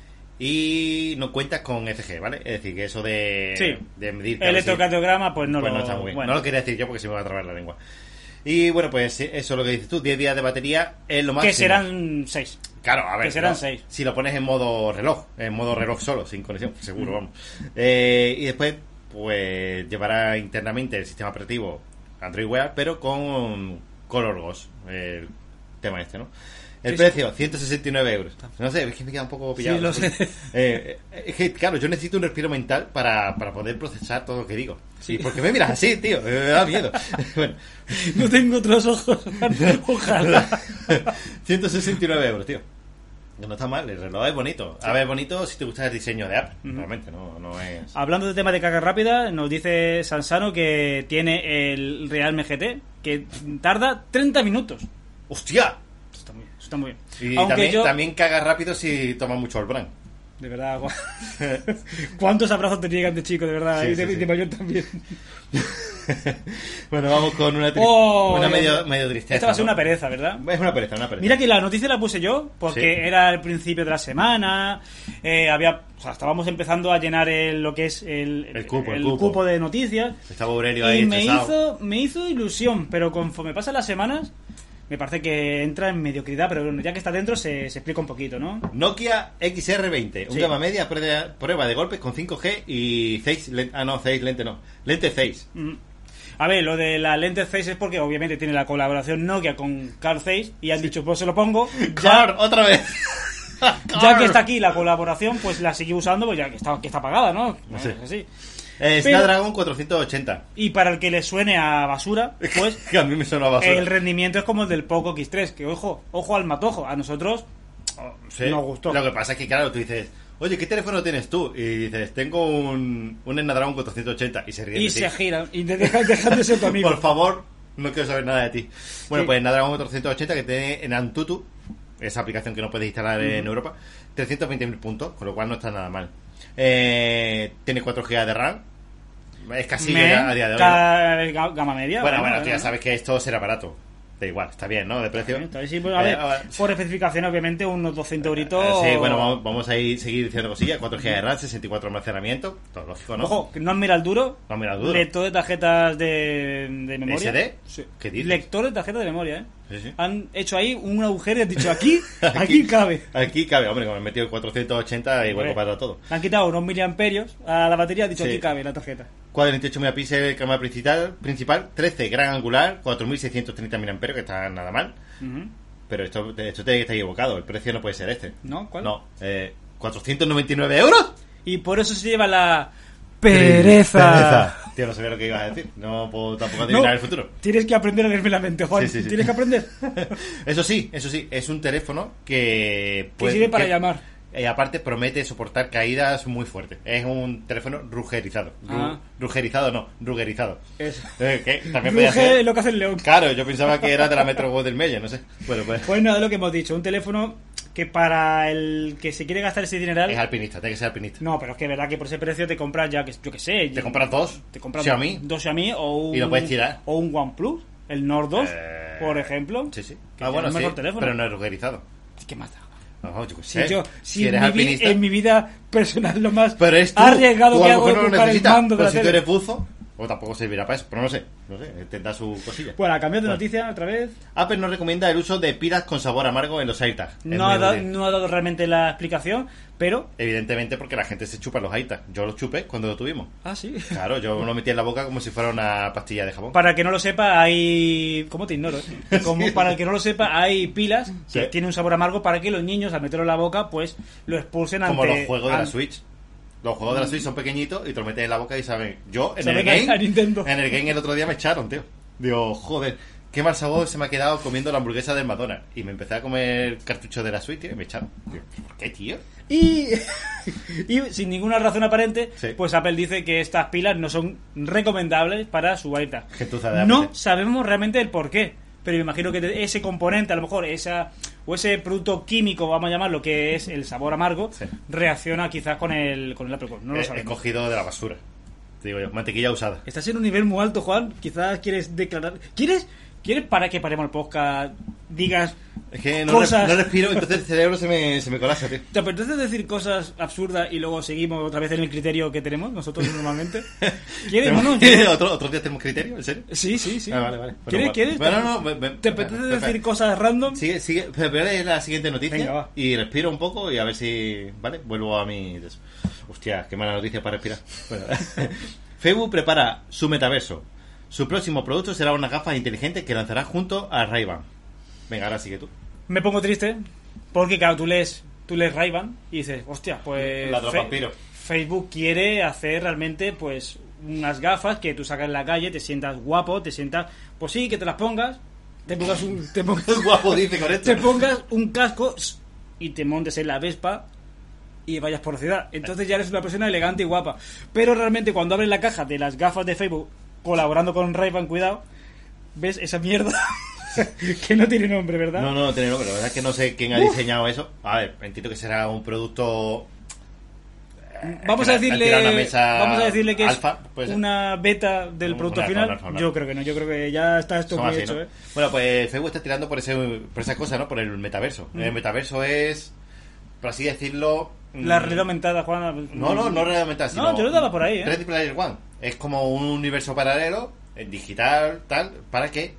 y no cuentas con ECG, ¿vale? Es decir, que eso de medir... El electrocardiograma, pues no está muy bien. Bueno. No lo quería decir yo porque se me va a trabar la lengua. Y bueno, pues eso es lo que dices tú, 10 días de batería es lo máximo. Que serán 6. Claro, a ver. Que serán 6. Si lo pones en modo reloj solo, sin conexión, seguro, vamos. Y después, pues llevará internamente el sistema operativo Android Wear, pero con Color Ghost, el tema este, ¿no? El precio, 169 euros. No sé, es que me queda un poco pillado. Sí, lo sé. Es que, claro, yo necesito un respiro mental para poder procesar todo lo que digo. Sí. ¿Por qué me miras así, tío? Me da miedo. Bueno. No tengo otros ojos. Ojalá. 169 euros, tío. No está mal, el reloj es bonito. A ver, es bonito si te gusta el diseño de Apple. Realmente, no es... Hablando de tema de carga rápida, nos dice Sansano que tiene el Realme GT, que tarda 30 minutos. ¡Hostia! Está muy bien. Y también caga rápido si toma mucho Albran. De verdad, ¿cuántos abrazos te llegan de chico, de verdad? Sí, y de mayor también. Bueno, vamos con una medio tristeza. Esta va a ser una pereza, ¿verdad? Es una pereza. Mira que la noticia la puse yo, porque era el principio de la semana, estábamos empezando a llenar lo que es el cupo de noticias. Estaba Aurelio ahí y me hizo ilusión, pero conforme pasan las semanas... Me parece que entra en mediocridad, pero bueno, ya que está dentro se explica un poquito, ¿no? Nokia XR20, un gama media, prueba de golpes con 5G y lente 6. A ver, lo de la lente Face es porque obviamente tiene la colaboración Nokia con Carl Zeiss y han dicho, pues se lo pongo. Carl, otra vez. Ya que está aquí la colaboración, pues la sigue usando, pues ya que está pagada, ¿no? Sí. Es así. Snapdragon 480. Y para el que le suene a basura, pues Que a mí me suena a basura. el rendimiento es como el del Poco X3, que ojo al matojo, a nosotros Sí. nos gustó. Lo que pasa es que, claro, tú dices, oye, ¿qué teléfono tienes tú? Y dices, tengo un Snapdragon 480. Y se ríen Y de ti. se giran y te dejan de ser tu amigo. Por favor, no quiero saber nada de ti. Bueno, Sí. pues Snapdragon 480 que tiene en Antutu, esa aplicación que no puedes instalar en Europa, 320.000 puntos, con lo cual no está nada mal. Tiene 4 GB de RAM. Es casi ya a día de hoy, ¿no? cada vez gama media. Bueno, tú ya sabes que esto será barato. Da igual, está bien, ¿no? De precio. Entonces, sí, pues, a ver, por especificación, obviamente, unos 200 euritos. Sí, bueno, vamos a seguir diciendo cosillas. 4 GB de RAM, 64 de almacenamiento. Todo lógico, ¿no? Ojo, que no han mirado el duro. No, mira, duro. Lector de tarjetas de memoria. ¿SD? Sí. ¿Qué dices? Lector de tarjetas de memoria, ¿eh? Sí, sí. Han hecho ahí un agujero y han dicho, aquí cabe. Aquí cabe, hombre, como he metido el 480 y hueco Hombre. para todo. Le han quitado unos miliamperios a la batería, han dicho, Sí. aquí cabe la tarjeta. 48 megapíxeles cámara principal, 13 gran angular, 4630 mAh, que está nada mal. Ujú. Pero esto tiene que estar equivocado, el precio no puede ser este. ¿No? ¿Cuál? No, 499 euros. Y por eso se lleva la pereza. Tío, no sabía lo que ibas a decir. No puedo tampoco adivinar el futuro. Tienes que aprender a leerme la mente, Juan. Sí. Tienes que aprender. Eso sí, es un teléfono que... Que sirve para llamar. Y aparte promete soportar caídas muy fuertes. Es un teléfono rugerizado. Rugerizado no, rugerizado. Eso. ¿Qué? También podía Ruge ser... es lo que hace el león. Claro, yo pensaba que era de la Metro Golden Mayer, no sé. Bueno, pues Pues nada, lo que hemos dicho. Un teléfono que para el que se quiere gastar ese dineral... es alpinista, tiene que ser alpinista. No, pero es que es verdad que por ese precio te compras ya, que yo que sé... ¿Te compras dos? Te compras Xiaomi. dos Xiaomi o un... Y lo puedes tirar. O un OnePlus, el Nord 2, por ejemplo. Sí, sí. Que Bueno, es el mejor teléfono. pero no es rugerizado. ¿Qué más da? No, yo qué Si sé. yo, si eres en, alpinista... en mi vida personal lo más Pero es tú. arriesgado Tú que a lo hago mejor es no lo buscar el necesitas. mando de Pero la si tú tele. eres buzo, o tampoco servirá para eso. Pero no sé, tendrá su cosilla. Bueno, a cambiar de noticia otra vez. Apple nos recomienda el uso de pilas con sabor amargo en los AirTags. Es No muy ha, útil. no ha dado realmente la explicación, pero... Evidentemente porque la gente se chupa los AirTags. Yo los chupé cuando lo tuvimos. Ah, sí. Claro, yo lo metí en la boca como si fuera una pastilla de jabón. Para el que no lo sepa, hay... ¿Cómo te ignoro? Como para el que no lo sepa, hay pilas Sí. que tienen un sabor amargo para que los niños, al meterlo en la boca, pues lo expulsen ante... Como los juegos de la an- Switch. Los juegos de la Switch son pequeñitos y te los metes en la boca y saben. Yo en Saben el a Nintendo. game el otro día me echaron, tío. Digo, joder, qué mal sabor se me ha quedado comiendo la hamburguesa del McDonald's. Y me empecé a comer cartuchos de la Switch, tío, y me echaron. Digo, ¿por qué, tío? Y sin ninguna razón aparente, Sí. pues Apple dice que estas pilas no son recomendables para su AirTag. Gentuza de No Apple. sabemos realmente el por qué, pero me imagino que ese componente, a lo mejor o ese producto químico, vamos a llamarlo, que es el sabor amargo, Sí. reacciona quizás con el Apple Watch. No lo He sabemos. cogido de la basura. Te digo yo, mantequilla usada. Estás en un nivel muy alto, Juan. Quizás quieres declarar... ¿Quieres para que paremos el podcast? Digas Es que no, cosas... no respiro, entonces el cerebro se me colapsa, tío. ¿Te apetece decir cosas absurdas y luego seguimos otra vez en el criterio que tenemos nosotros normalmente? ¿Quieres? No, no, yo- ¿Otros días tenemos criterio? ¿En serio? Sí, sí, sí. Ah, vale, vale. ¿Quieres? ¿Quieres? Bueno, no, ¿Te apetece espera. decir cosas random? Sigue, pero es la siguiente noticia. Venga, va. Y respiro un poco y a ver si. Vale, vuelvo a mi. Hostia, qué mala noticia para respirar. Bueno. Facebook prepara su metaverso. Su próximo producto será unas gafas inteligentes que lanzará junto a Ray-Ban. Venga, ahora sigue tú. Me pongo triste porque, claro, tú lees Ray-Ban y dices, hostia, pues Ladrón vampiro. Facebook quiere hacer realmente, pues, unas gafas que tú sacas en la calle, te sientas guapo, te sientas, pues sí, que te las pongas, te pongas Guapo dice con esto. te pongas un casco y te montes en la Vespa y vayas por la ciudad. Entonces ya eres una persona elegante y guapa. Pero realmente cuando abres la caja de las gafas de Facebook colaborando con Ray-Ban, cuidado, ves esa mierda que no tiene nombre, ¿verdad? No tiene nombre. La verdad es que no sé quién ha diseñado eso. A ver, entiendo que será un producto. Vamos que a han decirle, tirado una mesa vamos a decirle que alfa, puede es ser. una beta del Un producto alfa, final. un alfa, un alfa. Yo creo que no, yo creo que ya está esto Son muy así, hecho, ¿no? ¿eh? Bueno, pues Facebook está tirando por esa cosa, ¿no? Por el metaverso. El metaverso es, por así decirlo... La realidad aumentada, Juan. No realidad aumentada, sino... No, yo lo daba por ahí, ¿eh? Ready Player One. Es como un universo paralelo, digital, tal, para que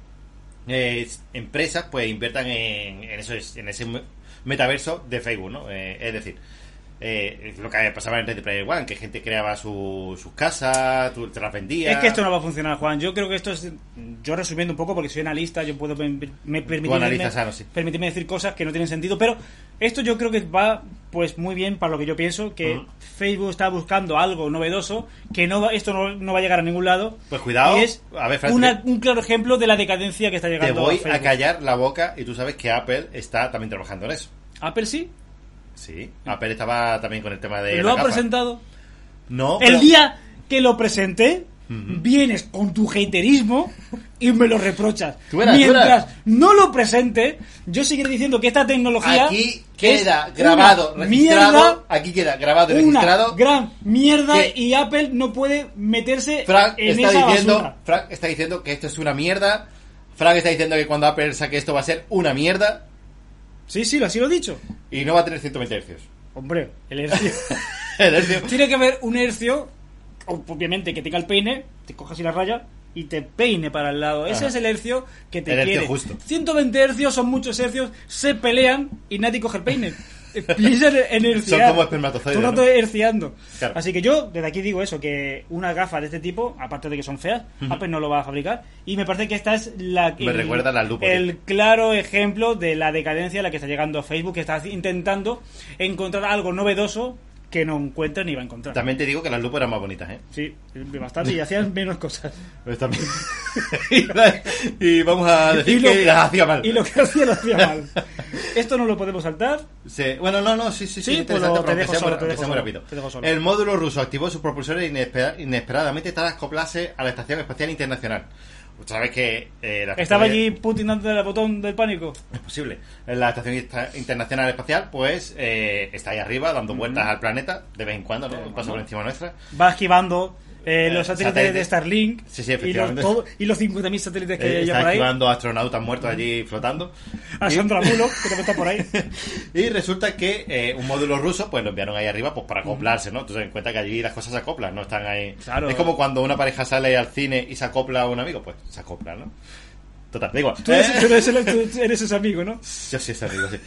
empresas pues inviertan en ese metaverso de Facebook, ¿no? Es decir, lo que pasaba en Ready Player One, que gente creaba sus casas, tú te las vendías. Es que esto no va a funcionar, Juan. Yo creo que esto es... Yo resumiendo un poco, porque soy analista, yo puedo permitirme decir cosas que no tienen sentido, pero esto yo creo que va pues muy bien para lo que yo pienso, que Facebook está buscando algo novedoso, que esto no va a llegar a ningún lado. Pues cuidado, y es a ver, Fran, un claro ejemplo de la decadencia que está llegando te voy a Facebook. a callar la boca, y tú sabes que Apple está también trabajando en eso. ¿Apple sí? Sí, Apple estaba también con el tema de ¿Lo la ha gafa. presentado? No, El pero... día que lo presenté, vienes con tu haterismo y me lo reprochas. Mientras no lo presente, yo seguiré diciendo que esta tecnología aquí queda grabado, registrado, mierda, aquí queda grabado y una registrado. gran mierda, que y Apple no puede meterse Frank en está esa diciendo, basura. Frank está diciendo que esto es una mierda. Frank está diciendo que cuando Apple saque esto va a ser una mierda Sí, así lo he dicho. y no va a tener 120 Hz. Hombre, el hercio. El hercio. Tiene que haber un hercio, obviamente, que tenga el peine, te cojas y la raya y te peine para el lado. Ese Ajá. es el hercio que te El hercio quiere. justo. 120 hercios son muchos hercios, se pelean y nadie coge el peine. Piensa en herciar. Son como espermatozoides, Todo el rato ¿no? herciando. Claro. Así que yo desde aquí digo eso, que una gafa de este tipo, aparte de que son feas, Apple no lo va a fabricar. Y me parece que esta es Me recuerda a la lupa, el claro ejemplo de la decadencia a la que está llegando Facebook, que está intentando encontrar algo novedoso que no encuentra ni va a encontrar. También te digo que las lupas eran más bonitas, ¿eh? Sí, bastante, y hacían menos cosas. Pues también. y vamos a decir que las hacía mal. Y lo que hacía lo hacía mal. Esto no lo podemos saltar. Sí. Bueno, no, sí, Sí, interesante, pues pero te dejo que sea solo, muy- te que dejo sea muy solo, rápido. te dejo solo. El módulo ruso activó sus propulsores inesperadamente tras acoplarse a la Estación Espacial Internacional. Sabes que la ¿Estaba estación- allí Putin dándole el botón del pánico? Es posible. La Estación Internacional Espacial, pues, está ahí arriba dando vueltas al planeta de vez en cuando, ¿no? Pasa por encima nuestra. Va esquivando los satélites de Starlink. Sí, efectivamente. Y los 50.000 satélites que hay Está por ahí. esquivando astronautas muertos allí flotando. A Sandra Bullock, que también está por ahí. Y resulta que un módulo ruso, pues lo enviaron ahí arriba pues para acoplarse, ¿no? Tú te das cuenta que allí las cosas se acoplan, no están ahí. Claro. Es como cuando una pareja sale al cine y se acopla a un amigo, pues se acopla, ¿no? Total, da igual. Tú eres ese amigo, ¿no? Yo sí ese amigo, sí.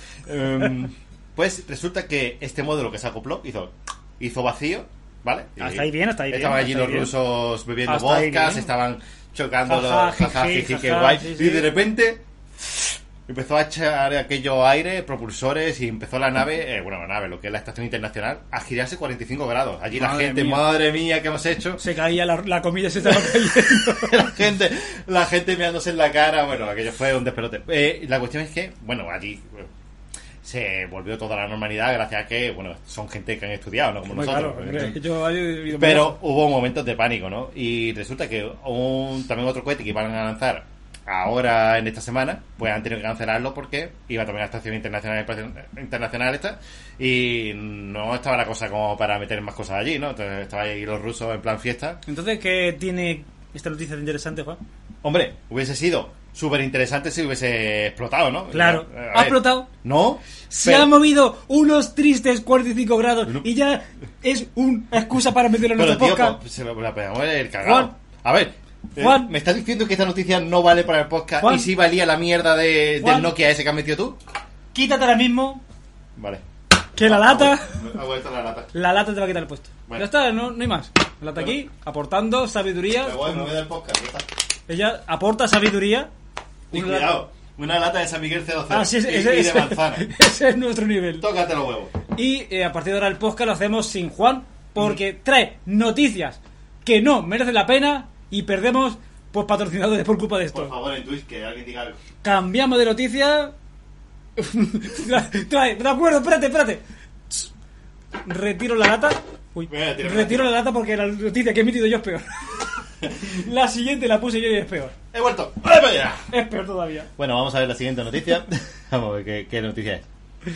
Pues resulta que este módulo que se acopló hizo vacío, ¿vale? Hasta ahí bien, hasta ahí bien. Estaban allí hasta los ahí bien. rusos bebiendo Hasta ahí vodka, bien. se estaban chocando Jaja, los jaja, jiji, jiji, qué jaja, guay. sí, Y sí. de repente empezó a echar aquello aire, propulsores, y empezó la nave, lo que es la estación internacional, a girarse 45 grados. Allí la Madre gente, mía. madre mía, ¿qué hemos hecho? Se caía la comida, se estaba cayendo. la gente mirándose en la cara, bueno, aquello fue un despelote. La cuestión es que, allí se volvió toda la normalidad gracias a que, son gente que han estudiado, ¿no? Como Muy nosotros. claro, hombre, yo he vivido Pero hubo momentos de pánico, ¿no? Y resulta que también otro cohete que iban a lanzar ahora en esta semana, pues han tenido que cancelarlo porque iba también a la Estación Internacional esta, y no estaba la cosa como para meter más cosas allí, ¿no? Entonces estaban ahí los rusos en plan fiesta. Entonces, ¿qué tiene esta noticia de interesante, Juan? Hombre, hubiese sido súper interesante si hubiese explotado, ¿no? Claro. A ver, ¿Ha explotado? No. Se pero- han movido unos tristes 45 grados No. y ya es una excusa para meterlo en Pero, nuestro tío, podcast. pues, se la podíamos haber cagado. Juan. A ver, Juan. ¿me estás diciendo que esta noticia no vale para el podcast Juan. y sí valía la mierda Juan. del Nokia ese que has metido tú? Quítate ahora mismo, Vale. que la lata... Ha vuelto la lata. La lata te va a quitar el puesto. Bueno. Ya está, no hay más. La lata aquí, aportando sabiduría. Pero bueno, me voy del podcast. Ya está. Ella aporta sabiduría. Y Una cuidado, una lata de San Miguel 00 Ah, sí, y de manzana. ese es nuestro nivel. Tócate los huevos. Y a partir de ahora el podcast lo hacemos sin Juan, porque trae noticias que no merecen la pena y perdemos pues patrocinadores por culpa de Por esto. favor, en Twitch, que alguien diga algo. Cambiamos de noticia. Trae, de acuerdo, espérate. Retiro la lata. Uy, Venga, tira, retiro tira. la lata porque la noticia que he emitido yo es peor. La siguiente la puse yo y es peor. He vuelto. ¡Vale para allá! Es peor todavía. Bueno, vamos a ver la siguiente noticia. Vamos a ver qué noticia es.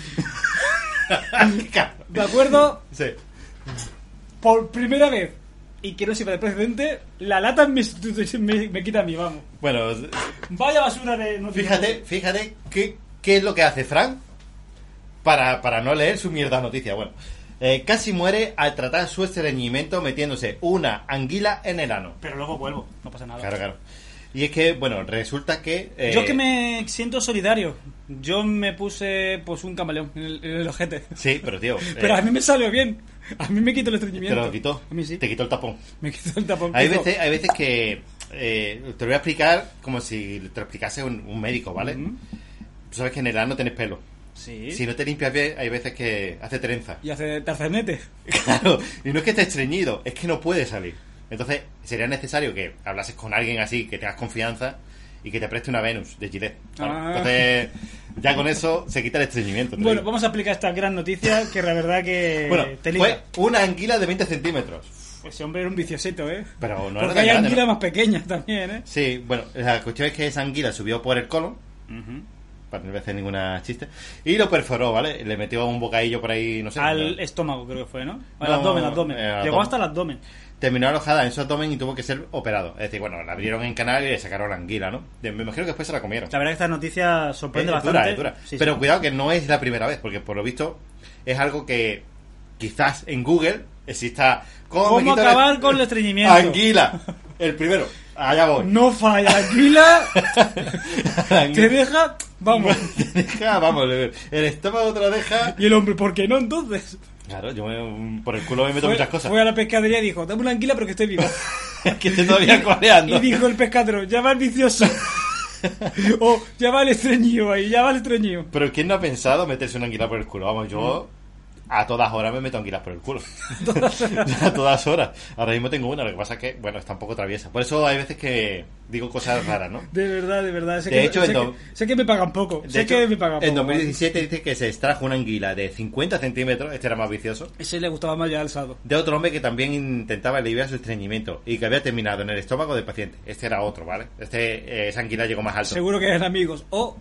¿De acuerdo? Sí. Por primera vez, y que no sirva de precedente, la lata me quita a mí, vamos. Bueno, Vaya basura de noticias. fíjate qué es lo que hace Frank para no leer su mierda noticia. Bueno, casi muere al tratar su estreñimiento metiéndose una anguila en el ano. Pero luego vuelvo, no pasa nada. Claro. Y es que, bueno, resulta que... Yo que me siento solidario. Yo me puse pues un camaleón en el ojete. Sí, pero tío... Pero a mí me salió bien. A mí me quitó el ¿Te estreñimiento. lo quitó? A mí sí. Te quitó el tapón. Me quitó el tapón. Hay veces que... te lo voy a explicar como si te lo explicase un médico, ¿vale? Ujú. Tú sabes que en el ano tenés pelo. Sí. Si no te limpias bien, hay veces que hace trenza. Y hace tercernete. Claro, y no es que esté estreñido, es que no puede salir. Entonces, sería necesario que hablases con alguien así, que tengas confianza y que te preste una Venus de Gillette, ¿vale? Ah. Entonces, ya con eso se quita el estreñimiento. te Bueno, digo. vamos a aplicar esta gran noticia que la verdad que Bueno, te fue liga. una anguila de 20 centímetros. Ese hombre era un viciosito, ¿eh? Pero no era Porque tan hay grande, anguilas ¿no? más pequeñas también, ¿eh? Sí, bueno, la cuestión es que esa anguila subió por el colon, Ujú. para no voy a hacer ninguna chiste, y lo perforó, ¿vale? Le metió un bocadillo por ahí, no sé. Al ¿no? estómago creo que fue, ¿no? Al No, abdomen. al Llegó abdomen. hasta el abdomen. Terminó alojada en su abdomen y tuvo que ser operado. Es decir, bueno, la abrieron en canal y le sacaron la anguila, ¿no? Me imagino que después se la comieron. La verdad que esta noticia sorprende Es bastante. dura. Sí, Pero sí. cuidado que no es la primera vez, porque por lo visto es algo que quizás en Google exista... ¿Cómo me quito acabar con el estreñimiento? Anguila. El primero. Allá voy. No falla, anguila. Te deja... Vamos. Te deja, vamos, el estómago te lo deja... Y el hombre, ¿por qué no entonces? Claro, por el culo me meto muchas cosas. Fue a la pescadería y dijo, dame una anguila pero que esté viva. Que estoy todavía coleando. Y dijo el pescadero, ya va el vicioso. O ya va el estreñido ahí, ya va el estreñido. Pero ¿quién no ha pensado meterse una anguila por el culo? Vamos, yo a todas horas me meto anguilas por el culo. A todas horas. Ahora mismo tengo una, lo que pasa es que, bueno, está un poco traviesa. Por eso hay veces que digo cosas raras, ¿no? De verdad. Sé De que, hecho, sé que me pagan poco. De Sé hecho, que me pagan poco. en 2017 dice que se extrajo una anguila de 50 centímetros, este era más vicioso, Ese le gustaba más ya alzado. de otro hombre que también intentaba aliviar su estreñimiento y que había terminado en el estómago del paciente. Este era otro, ¿vale? Esa anguila llegó más alto. Seguro que eran amigos. O...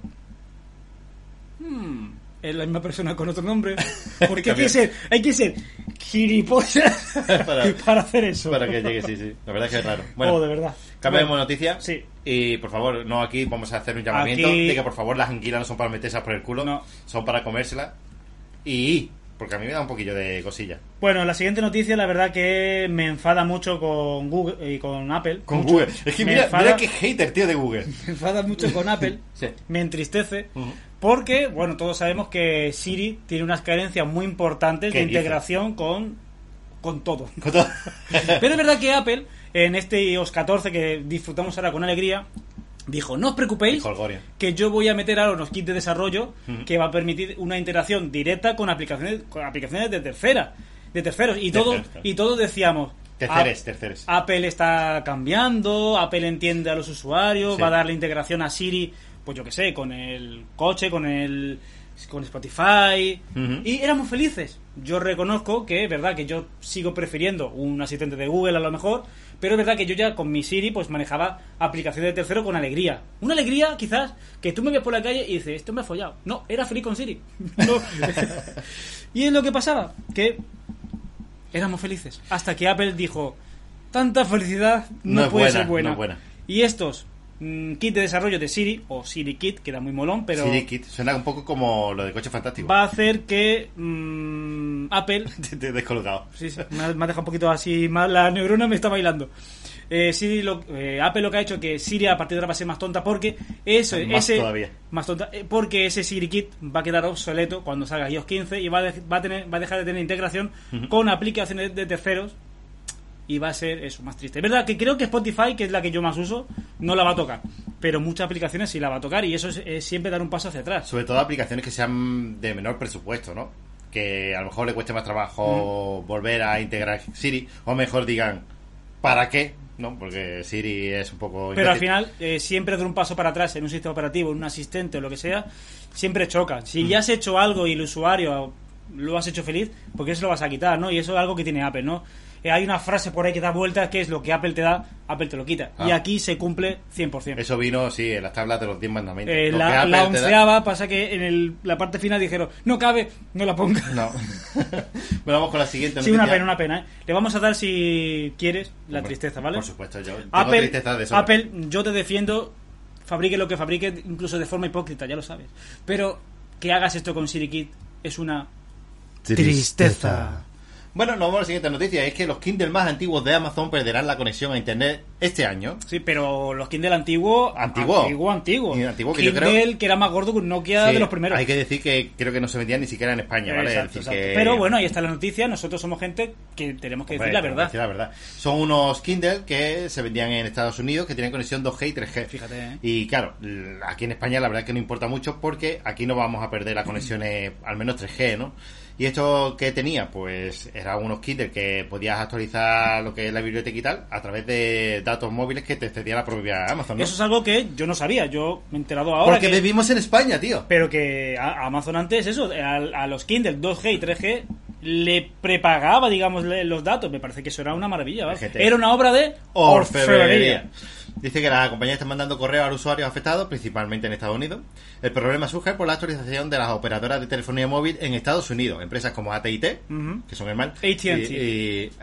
es la misma persona con otro nombre. Porque hay que ser gilipollas para hacer eso. Para que llegue, sí. La verdad es que es raro. Bueno, de verdad. cambiamos Bueno, noticia. sí. Y por favor, no aquí vamos a hacer un llamamiento Aquí- de que por favor las anguilas no son para metérselas por el culo, No. son para comérselas. Y porque a mí me da un poquillo de cosilla. Bueno, la siguiente noticia, la verdad que me enfada mucho con Google y con Apple. Con Mucho. Google. Es que Me mira enfada- qué hater, tío, de Google. Me enfada mucho con Apple. Sí. Me entristece. Ujú. Porque, bueno, todos sabemos que Siri tiene unas carencias muy importantes ¿Qué de dices? integración con todo. Con todo- Pero es verdad que Apple, en este iOS 14 que disfrutamos ahora con alegría, dijo, no os preocupéis, Dijo el Goria. que yo voy a meter ahora unos kits de desarrollo Ujú. que va a permitir una integración directa con aplicaciones de terceros. Y todos, Terceros, claro. y todos decíamos, Terceres. Apple está cambiando, Apple entiende a los usuarios, Sí. va a dar la integración a Siri, pues yo que sé, con el coche, con Spotify, Ujú. y éramos felices. Yo reconozco que es verdad que yo sigo prefiriendo un asistente de Google a lo mejor, pero es verdad que yo ya con mi Siri pues manejaba aplicaciones de tercero con alegría. Una alegría quizás que tú me ves por la calle y dices, esto me ha follado. No, era feliz con Siri. No. Y es lo que pasaba, que éramos felices. Hasta que Apple dijo, tanta felicidad no, No es puede buena, ser buena. no es buena. Y estos kit de desarrollo de Siri, o Siri Kit, queda muy molón, pero Siri Kit. Suena un poco como lo de Coche Fantástico. va a hacer que Apple... Te he descolgado. Sí, me ha dejado un poquito así, la neurona me está bailando. Apple lo que ha hecho es que Siri a partir de ahora va a ser más tonta porque Más todavía. más tonta porque ese Siri Kit va a quedar obsoleto cuando salga iOS 15 y va a dejar de tener integración con aplicaciones de terceros y va a ser eso, más triste. Es verdad que creo que Spotify, que es la que yo más uso, no la va a tocar, pero muchas aplicaciones sí la va a tocar y eso es siempre dar un paso hacia atrás. Sobre todo aplicaciones que sean de menor presupuesto, ¿no? Que a lo mejor le cueste más trabajo volver a integrar Siri, o mejor digan, ¿para qué? ¿No? Porque Siri es un poco... Pero al imbécil. final, siempre dar un paso para atrás en un sistema operativo, en un asistente o lo que sea, siempre choca. Si ya has hecho algo y el usuario lo has hecho feliz, ¿por qué se lo vas a quitar, no? Y eso es algo que tiene Apple, ¿no? Hay una frase por ahí que da vueltas que es lo que Apple te da, Apple te lo quita. Ah. Y aquí se cumple 100%. Eso vino, sí, en las tablas de los 10 mandamientos. Lo que La Apple te da- 11ª pasa que en la parte final dijeron, no cabe, no la ponga. No. Bueno, vamos con la siguiente Sí, noticia. una pena, ¿eh? Le vamos a dar, si quieres, la Hombre, tristeza, ¿vale? Por supuesto, yo tengo Apple, tristeza de sobra. Apple, yo te defiendo, fabrique lo que fabrique, incluso de forma hipócrita, ya lo sabes. Pero que hagas esto con Siri Kit es una tristeza. Bueno, nos vamos a la siguiente noticia. Es que los Kindle más antiguos de Amazon perderán la conexión a internet este año. Sí, pero los Kindle antiguos... Antiguo. Y antiguo, que Kindle, yo creo que era más gordo que un Nokia sí, de los primeros. Hay que decir que creo que no se vendían ni siquiera en España, ¿vale? Exacto, Es decir exacto. que... Pero bueno, ahí está la noticia. Nosotros somos gente que tenemos que decir la verdad. Decir la verdad. Son unos Kindle que se vendían en Estados Unidos, que tienen conexión 2G y 3G. Fíjate, ¿eh? Y claro, aquí en España la verdad es que no importa mucho porque aquí no vamos a perder las conexiones, al menos 3G, ¿no? ¿Y esto qué tenía? Pues eran unos Kindle que podías actualizar lo que es la biblioteca y tal a través de datos móviles que te cedía la propia Amazon, ¿no? Eso es algo que yo no sabía. Yo me he enterado ahora. Porque vivimos en España, tío. Pero que Amazon antes, eso, a los Kindle 2G y 3G le prepagaba, digamos, los datos. Me parece que eso era una maravilla, ¿vale? Era una obra de orfebrería. Dice que la compañía está mandando correo a los usuarios afectados, principalmente en Estados Unidos. El problema surge por la actualización de las operadoras de telefonía móvil en Estados Unidos. Empresas como AT&T, que son hermanas. AT&T.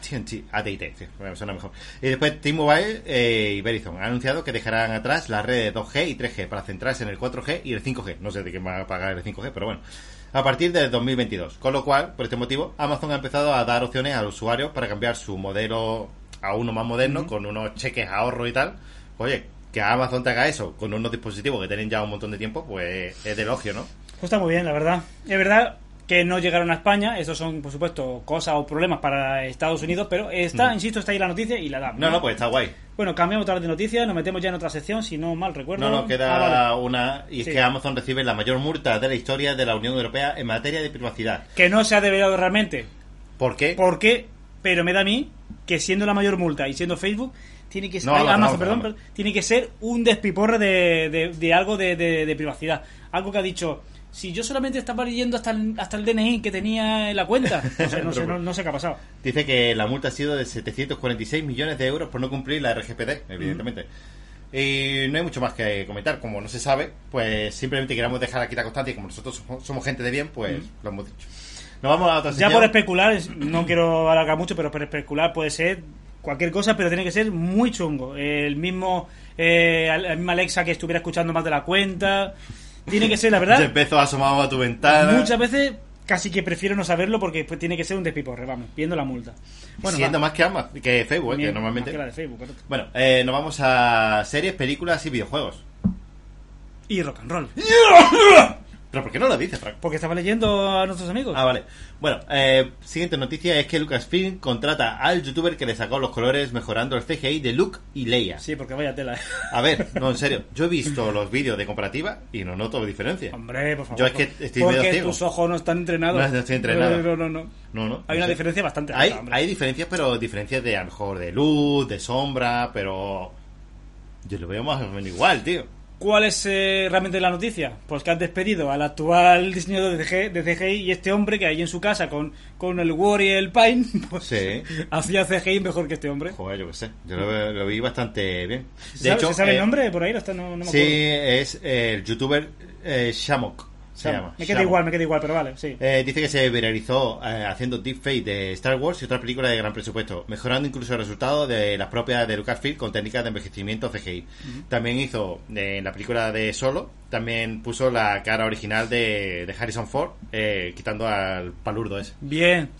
AT&T, sí, me suena mejor. Y después T-Mobile y Verizon han anunciado que dejarán atrás las redes 2G y 3G para centrarse en el 4G y el 5G. No sé de qué va a pagar el 5G, pero bueno. A partir de 2022. Con lo cual, por este motivo, Amazon ha empezado a dar opciones a los usuarios para cambiar su modelo a uno más moderno, con unos cheques ahorro y tal. Oye, que Amazon te haga eso con unos dispositivos que tienen ya un montón de tiempo, pues es de elogio, ¿no? Pues está muy bien, la verdad. Es verdad que no llegaron a España. Estos son, por supuesto, cosas o problemas para Estados Unidos, pero está, insisto, está ahí la noticia y la damos. No, pues está guay. Bueno, cambiamos otra vez de noticia, nos metemos ya en otra sección, si no mal recuerdo. No, queda vale. una, y es Sí. que Amazon recibe la mayor multa de la historia de la Unión Europea en materia de privacidad. Que no se ha develado realmente. ¿Por qué? ¿Por qué? Pero me da a mí que siendo la mayor multa y siendo Facebook, tiene que ser... No, Amazon, Amazon. perdón, tiene que ser un despiporre de algo de privacidad. Algo que ha dicho... Si yo solamente estaba leyendo hasta el DNI que tenía en la cuenta, no sé qué ha pasado. Dice que la multa ha sido de 746 millones de euros por no cumplir la RGPD, evidentemente. Y no hay mucho más que comentar. Como no se sabe, pues simplemente queremos dejar aquí la constancia y como nosotros somos gente de bien, pues lo hemos dicho. Nos vamos a otra sección. Ya por especular, no quiero alargar mucho, pero por especular puede ser cualquier cosa, pero tiene que ser muy chungo. La misma Alexa que estuviera escuchando más de la cuenta... Tiene que ser, la verdad. Se empezó asomado a tu ventana. Muchas veces casi que prefiero no saberlo porque pues, tiene que ser un despiporre, vamos, viendo la multa. Bueno, siendo más que Amazon, que Facebook, que normalmente. Más que la de Facebook, correcto. Bueno, nos vamos a series, películas y videojuegos. Y rock and roll. ¿Pero por qué no lo dices, Frank? Porque estaba leyendo a nuestros amigos. Ah, vale. Bueno, siguiente noticia es que Lucasfilm contrata al youtuber que le sacó los colores mejorando el CGI de Luke y Leia. Sí, porque vaya tela. A ver, no, en serio. Yo he visto los vídeos de comparativa y no noto diferencia. Hombre, por favor. Yo es que estoy medio porque ciego. Tus ojos no están entrenados. No estoy entrenado. No. Hay una diferencia bastante hay, alta, hombre. hay diferencias, pero diferencias de a lo mejor de luz, de sombra, pero yo lo veo más o menos igual, tío. ¿Cuál es realmente la noticia? Pues que han despedido al actual diseñador de CGI y este hombre que ahí en su casa con el Word y el Paint pues, sí. hacía CGI mejor que este hombre. Joder, yo qué sé. Yo lo vi bastante bien. De hecho, ¿se sabe el nombre por ahí? No me acuerdo. Sí, es el youtuber Shamok. Se llama. Me queda igual, pero vale, sí. Dice que se viralizó haciendo deepfake de Star Wars y otra película de gran presupuesto, mejorando incluso el resultado de las propias de Lucasfilm con técnicas de envejecimiento CGI. También hizo en la película de Solo, también puso la cara original de Harrison Ford, quitando al palurdo ese. Bien.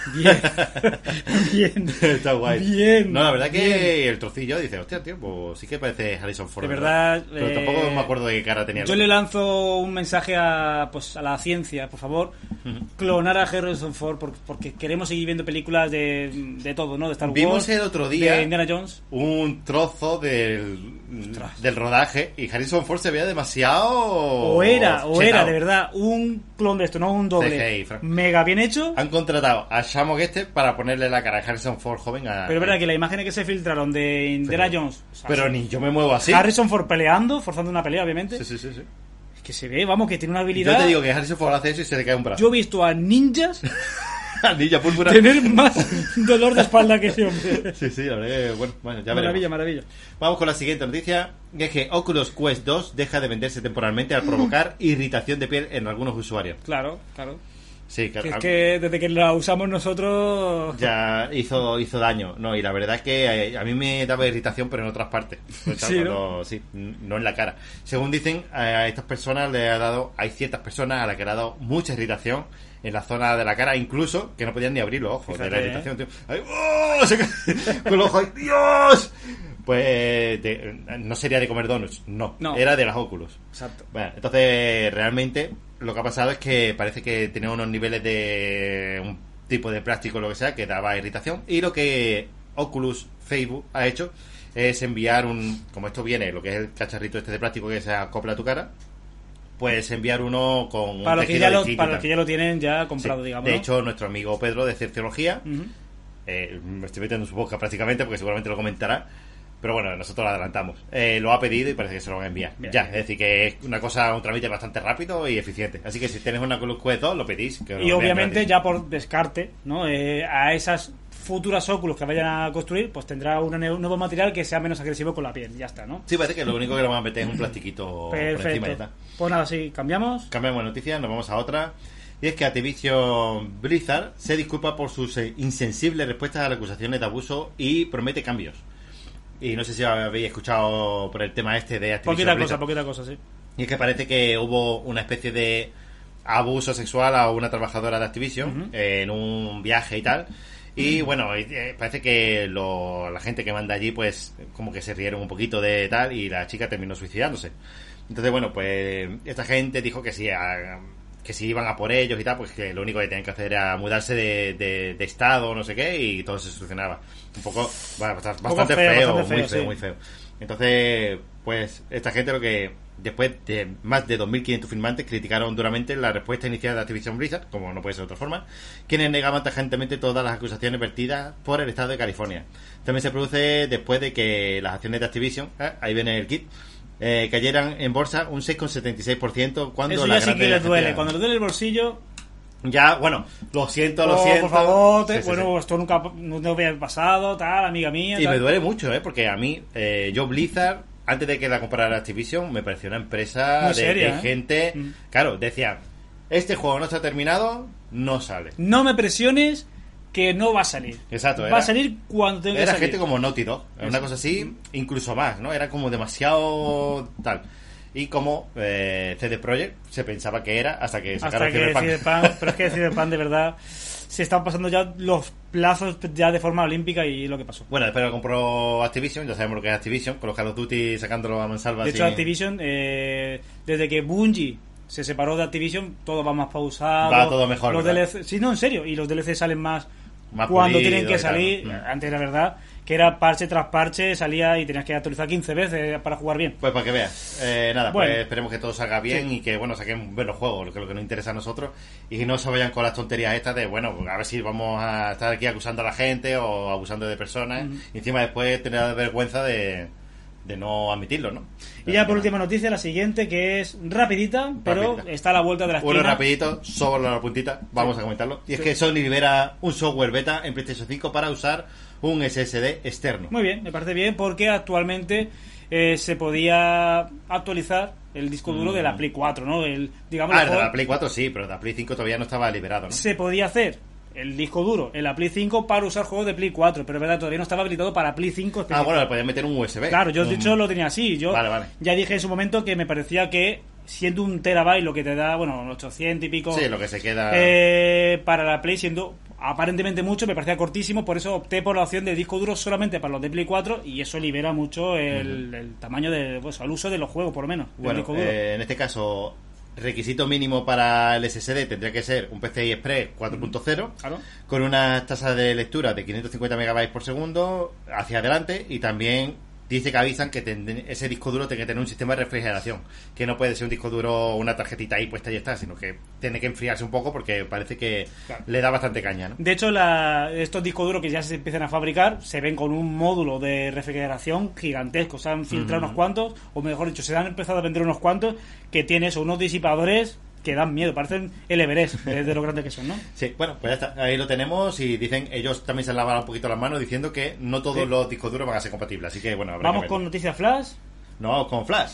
Está guay. Bien. No, la verdad que el trocillo dice, hostia, tío, pues sí que parece Harrison Ford. De verdad. Pero tampoco me acuerdo de qué cara tenía. Yo le lanzo un mensaje a la ciencia, por favor, clonar a Harrison Ford porque queremos seguir viendo películas de todo, ¿no? De Star Wars. Vimos el otro día de Indiana Jones. Un trozo del rodaje y Harrison Ford se veía demasiado o era de verdad un clon de esto, no un doble. CGI, mega bien hecho. Han contratado a Shamok para ponerle la cara a Harrison Ford joven pero es verdad que las imágenes que se filtraron de Indiana Jones, o sea, pero ni yo me muevo así. Harrison Ford peleando, forzando una pelea, obviamente. Sí. Es que se ve, vamos, que tiene una habilidad. Yo te digo que Harrison Ford hace eso y se le cae un brazo. Yo he visto a ninjas Ninja púrpura tener más dolor de espalda que ese hombre. Sí, la verdad que, bueno, ya veremos. Maravilla. Vamos con la siguiente noticia, que es que Oculus Quest 2 deja de venderse temporalmente al provocar irritación de piel en algunos usuarios. Claro. Sí, claro. Es que desde que la usamos nosotros ya hizo daño, no, y la verdad es que a mí me daba irritación, pero en otras partes. Sí, ¿no? Sí, no en la cara. Según dicen, a estas personas hay ciertas personas a las que le ha dado mucha irritación en la zona de la cara, incluso que no podían ni abrir los ojos. Fíjate, de la irritación, tío. ¡Ay, oh! Con los ojos, ¡ay, Dios! pues no sería de comer donuts, no, era de las Oculus. Exacto. Bueno, entonces realmente lo que ha pasado es que parece que tenía unos niveles de un tipo de plástico o lo que sea que daba irritación, y lo que Oculus Facebook ha hecho es enviar como esto viene, lo que es el cacharrito este de plástico que se acopla a tu cara, pues enviar uno con para un tejido distinto. Para los que ya lo tienen ya comprado, sí. digamos. De ¿no? hecho, nuestro amigo Pedro de Cerciología, Uh-huh. Me estoy metiendo en su boca prácticamente porque seguramente lo comentará, pero bueno, nosotros lo adelantamos. Lo ha pedido y parece que se lo van a enviar. Bien, ya, bien. Es decir, que es una cosa, un trámite bastante rápido y eficiente. Así que si tenéis una Oculus Quest 2, lo pedís. Que Y obviamente ya por descarte, ¿no? A esas futuras Oculus que vayan a construir, pues tendrá un nuevo material que sea menos agresivo con la piel. Ya está, ¿no? Sí, parece que lo único que le van a meter es un plastiquito por encima. Perfecto. Y está. Pues nada, sí, cambiamos. Cambiamos de noticia, nos vamos a otra. Y es que Activision Blizzard se disculpa por sus insensibles respuestas a las acusaciones de abuso y promete cambios. Y no sé si habéis escuchado por el tema este de Activision Blizzard. Poquita cosa, sí. Y es que parece que hubo una especie de abuso sexual a una trabajadora de Activision Uh-huh. en un viaje y tal. Y bueno, parece que la gente que manda allí pues como que se rieron un poquito de tal y la chica terminó suicidándose. Entonces bueno, pues esta gente dijo que si iban a por ellos y tal, pues que lo único que tenían que hacer era mudarse de estado, no sé qué, y todo se solucionaba. Un poco, bueno, bastante feo, muy feo. Entonces, pues esta gente lo que, después de más de 2.500 firmantes, criticaron duramente la respuesta inicial de Activision Blizzard, como no puede ser de otra forma, quienes negaban tajantemente todas las acusaciones vertidas por el estado de California. También se produce después de que las acciones de Activision, ahí viene el kit, cayeran en bolsa un 6,76% cuando eso la ya sí que les duele. Cuando les duele el bolsillo, ya, bueno, lo siento. por favor, Sí. esto nunca no había pasado, tal, amiga mía. Y tal. me duele mucho, porque a mí, yo Blizzard, antes de que la comprara Activision, me pareció una empresa muy seria, de gente. Claro, decía, este juego no está terminado, no sale. No me presiones, que no va a salir. Exacto. Va a salir cuando tenga que salir. Era gente como Naughty Dog, una cosa así, incluso más, ¿no? Era como demasiado tal. Y como CD Projekt se pensaba que era hasta que sacaron Cyberpunk. Pero es que Cyberpunk de verdad se están pasando ya los plazos ya de forma olímpica y lo que pasó. Bueno, después lo compró Activision, ya sabemos lo que es Activision, con los Call of Duty sacándolo a mansalva. De hecho, Activision, desde que Bungie se separó de Activision, todo va más pausado. Va todo mejor. Los DLC, sí, no, en serio. Y los DLC salen más cuando tienen que salir. Antes era verdad que era parche tras parche, salía y tenías que actualizar 15 veces para jugar bien. Pues para que veas. Nada, bueno, pues esperemos que todo salga bien, sí. Y que, bueno, saquen buenos juegos, lo que nos interesa a nosotros, y que no se vayan con las tonterías estas de, bueno, a ver si vamos a estar aquí acusando a la gente o abusando de personas, y encima después tener la vergüenza de no admitirlo, ¿no? Y ya por última noticia, la siguiente, que es rapidita, pero está a la vuelta de la esquina. Uno rapidito, sobre la puntita, vamos a comentarlo. Y es que Sony libera un software beta en PlayStation 5 para usar un SSD externo. Muy bien, me parece bien, porque actualmente se podía actualizar el disco duro de la Play 4, ¿no? Digamos, de la Play 4 sí, pero de la Play 5 todavía no estaba liberado, ¿no? Se podía hacer el disco duro en la Play 5 para usar juegos de Play 4, pero es verdad, todavía no estaba habilitado para Play 5. Bueno, le podías meter un USB. Claro, yo de hecho lo tenía así. Yo vale. Ya dije en su momento que me parecía que siendo un terabyte lo que te da, bueno, 800 y pico. Sí, lo que se queda. Para la Play, siendo aparentemente mucho, me parecía cortísimo, por eso opté por la opción de disco duro solamente para los de Play 4, y eso libera mucho el tamaño de, pues, al uso de los juegos, por lo menos. Bueno, disco duro. En este caso, requisito mínimo para el SSD tendría que ser un PCI Express 4.0, claro, con una tasa de lectura de 550 megabytes por segundo hacia adelante, y también dice que avisan que ese disco duro tiene que tener un sistema de refrigeración, que no puede ser un disco duro, una tarjetita ahí puesta y ya está, sino que tiene que enfriarse un poco porque parece que le da bastante caña, ¿no? De hecho, estos discos duros que ya se empiezan a fabricar se ven con un módulo de refrigeración gigantesco. Se han filtrado unos cuantos, o mejor dicho, se han empezado a vender unos cuantos que tienen unos disipadores que dan miedo, parecen el Everest de lo grande que son, ¿no? Sí, bueno, pues ya está, ahí lo tenemos, y dicen, ellos también se lavan un poquito las manos diciendo que no todos los discos duros van a ser compatibles, así que bueno, habrá Vamos con noticias flash. No, vamos con flash.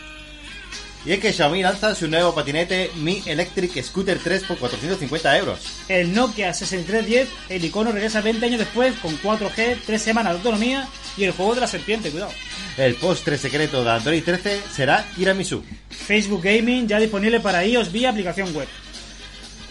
Y es que Xiaomi lanza su nuevo patinete Mi Electric Scooter 3 por 450 euros. El Nokia 6310, el icono regresa 20 años después con 4G, 3 semanas de autonomía y el juego de la serpiente, cuidado. El postre secreto de Android 13 será Tiramisu. Facebook Gaming ya disponible para iOS vía aplicación web.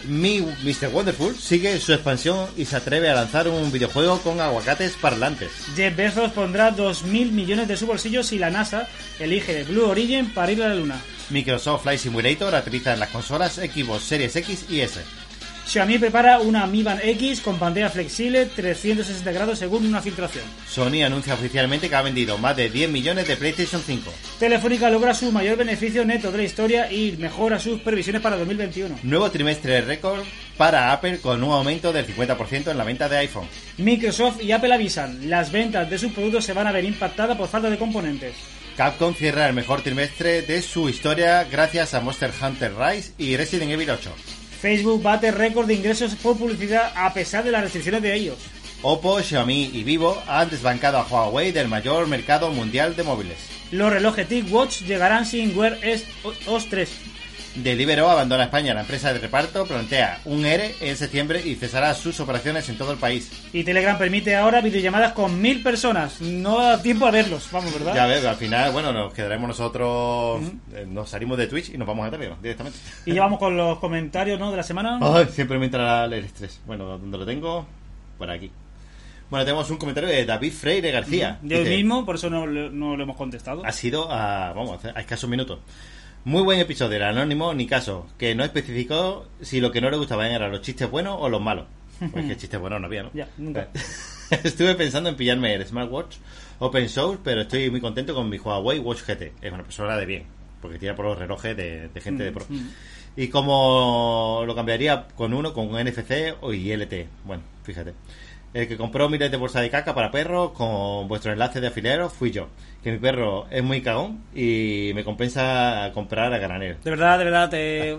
Mi Mr. Wonderful sigue su expansión y se atreve a lanzar un videojuego con aguacates parlantes. Jeff Bezos pondrá 2.000 millones de su bolsillo si la NASA elige Blue Origin para ir a la Luna. Microsoft Flight Simulator aterriza en las consolas Xbox Series X y S. Xiaomi prepara una Mi Band X con pantalla flexible 360 grados según una filtración. Sony anuncia oficialmente que ha vendido más de 10 millones de PlayStation 5. Telefónica logra su mayor beneficio neto de la historia y mejora sus previsiones para 2021. Nuevo trimestre récord para Apple con un aumento del 50% en la venta de iPhone. Microsoft y Apple avisan, las ventas de sus productos se van a ver impactadas por falta de componentes. Capcom cierra el mejor trimestre de su historia gracias a Monster Hunter Rise y Resident Evil 8. Facebook bate récord de ingresos por publicidad a pesar de las restricciones de ellos. Oppo, Xiaomi y Vivo han desbancado a Huawei del mayor mercado mundial de móviles. Los relojes TicWatch llegarán sin Wear OS 3. Deliveroo abandona España. La empresa de reparto plantea un ERE en septiembre y cesará sus operaciones en todo el país. Y Telegram permite ahora videollamadas con 1.000 personas. No da tiempo a verlos, vamos, ¿verdad? Ya ves, al final, bueno, nos quedaremos nosotros, nos salimos de Twitch y nos vamos a Telegram directamente. Y ya vamos con los comentarios, ¿no?, de la semana. Ay, siempre me entra el estrés. Bueno, ¿dónde lo tengo? Por aquí. Bueno, tenemos un comentario de David Freire García. De hoy mismo, por eso no lo hemos contestado. Ha sido a escasos minutos. Muy buen episodio, el anónimo ni caso, que no especificó si lo que no le gustaban eran los chistes buenos o los malos. Pues que chistes buenos no había, ¿no? Ya, nunca. Estuve pensando en pillarme el smartwatch Open Source, pero estoy muy contento con mi Huawei Watch GT. Es una persona de bien, porque tira por los relojes de gente de pro. Y como lo cambiaría con un NFC o ILT. Bueno, fíjate. El que compró miles de bolsas de caca para perros con vuestro enlace de afiliados fui yo. Que mi perro es muy cagón y me compensa comprar a granel. De verdad,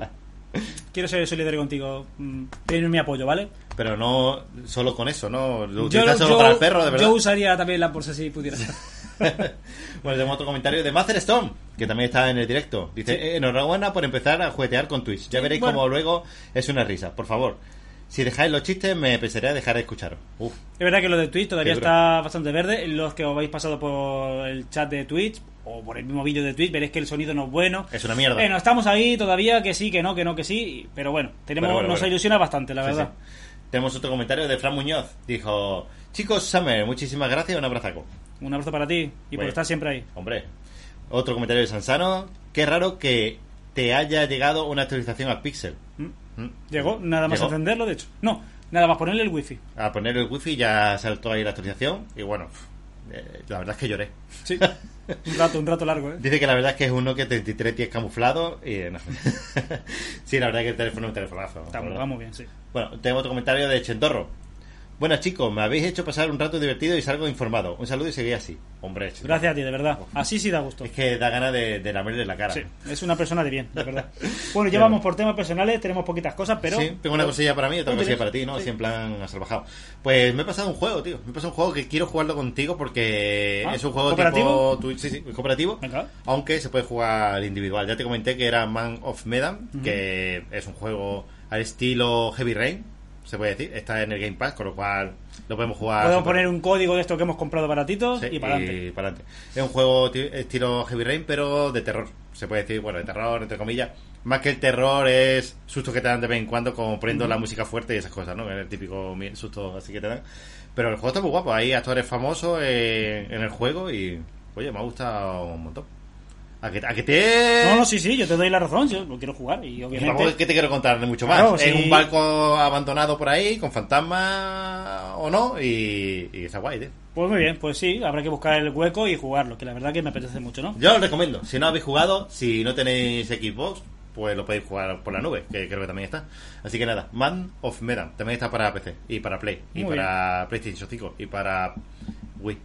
quiero ser solidario contigo. Tienes mi apoyo, ¿vale? Pero no solo con eso, ¿no? Lo utilizas solo para el perro, de verdad. Yo usaría también la bolsa si pudiera. Bueno, tenemos otro comentario de Master Stone, que también está en el directo. Dice, sí. Enhorabuena por empezar a juguetear con Twitch. Ya veréis cómo luego es una risa. Por favor, si dejáis los chistes, me pensaré a dejar de escucharos. Uf. Es verdad que lo de Twitch todavía está bastante verde. Los que os habéis pasado por el chat de Twitch o por el mismo vídeo de Twitch, veréis que el sonido no es bueno. Es una mierda. Bueno, estamos ahí todavía, que sí, que no, que sí. Pero bueno, nos ilusiona bastante, la verdad. Sí. Tenemos otro comentario de Fran Muñoz. Dijo, chicos, Summer, muchísimas gracias, un abrazaco. Un abrazo para ti y por estar siempre ahí. Hombre. Otro comentario de Sansano. Qué raro que te haya llegado una actualización a Pixel. Llegó, nada más encenderlo, de hecho. No, nada más ponerle el wifi. A ponerle el wifi ya saltó ahí la actualización. Y bueno, la verdad es que lloré. Sí, un rato largo, ¿eh? Dice que la verdad es que es un Nokia 3310 camuflado. Y no. Sí, la verdad es que el teléfono es un telefonazo. Está muy bien, sí. Bueno, tengo otro comentario de Chentorro. Buenas chicos, me habéis hecho pasar un rato divertido y salgo informado. Un saludo y seguí así. Hombre, Chentorro. Gracias a ti, de verdad. Así sí da gusto. Es que da ganas de lamerle la cara. Sí, es una persona de bien, de verdad. Bueno, ya vamos por temas personales, tenemos poquitas cosas, pero... Sí, tengo una cosilla para mí y otra cosilla para ti, ¿no? Sí. Así en plan a salvajado. Pues me he pasado un juego, tío. Me he pasado un juego que quiero jugarlo contigo porque es un juego ¿cooperativo? tipo... Sí, cooperativo. Venga. Aunque se puede jugar individual. Ya te comenté que era Man of Medan, que es un juego al estilo Heavy Rain, se puede decir. Está en el Game Pass, con lo cual lo podemos jugar. Podemos poner un código de esto que hemos comprado baratitos y para adelante. Es un juego estilo Heavy Rain, pero de terror. Se puede decir, bueno, de terror, entre comillas. Más que el terror es sustos que te dan de vez en cuando, como poniendo la música fuerte y esas cosas, ¿no? El típico susto así que te dan. Pero el juego está muy guapo. Hay actores famosos en el juego y, oye, me ha gustado un montón. ¿A que te...? No, sí, yo te doy la razón, yo lo quiero jugar y obviamente... ¿Qué te quiero contar? Mucho más. Claro, en un barco abandonado por ahí, con fantasmas o no, y está guay, tío. Pues muy bien, pues sí, habrá que buscar el hueco y jugarlo, que la verdad que me apetece mucho, ¿no? Yo lo recomiendo. Si no habéis jugado, si no tenéis Xbox, pues lo podéis jugar por la nube, que creo que también está. Así que nada, Man of Medan también está para PC y para Play, y para PlayStation 5 y para Wii.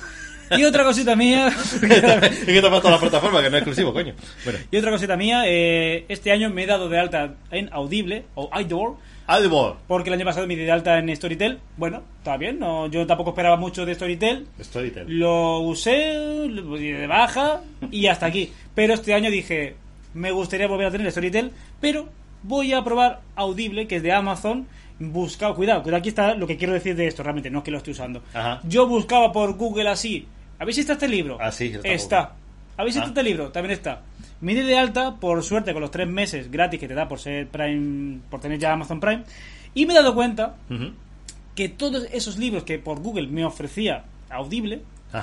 Y otra cosita mía... Es que te todas las plataformas, que no es exclusivo, coño. Bueno. Y otra cosita mía, este año me he dado de alta en Audible, o Audible, porque el año pasado me di de alta en Storytel. Bueno, está bien, no, yo tampoco esperaba mucho de Storytel. Lo usé, lo di de baja y hasta aquí. Pero este año dije, me gustaría volver a tener Storytel, pero voy a probar Audible, que es de Amazon. Cuidado, aquí está lo que quiero decir de esto, realmente, no es que lo esté usando. Ajá. Yo buscaba por Google así, a ver si está este libro. Sí, está. A ver si está este libro, también está. Me di de alta, por suerte, con los 3 meses gratis que te da por ser Prime, por tener ya Amazon Prime, y me he dado cuenta que todos esos libros que por Google me ofrecía Audible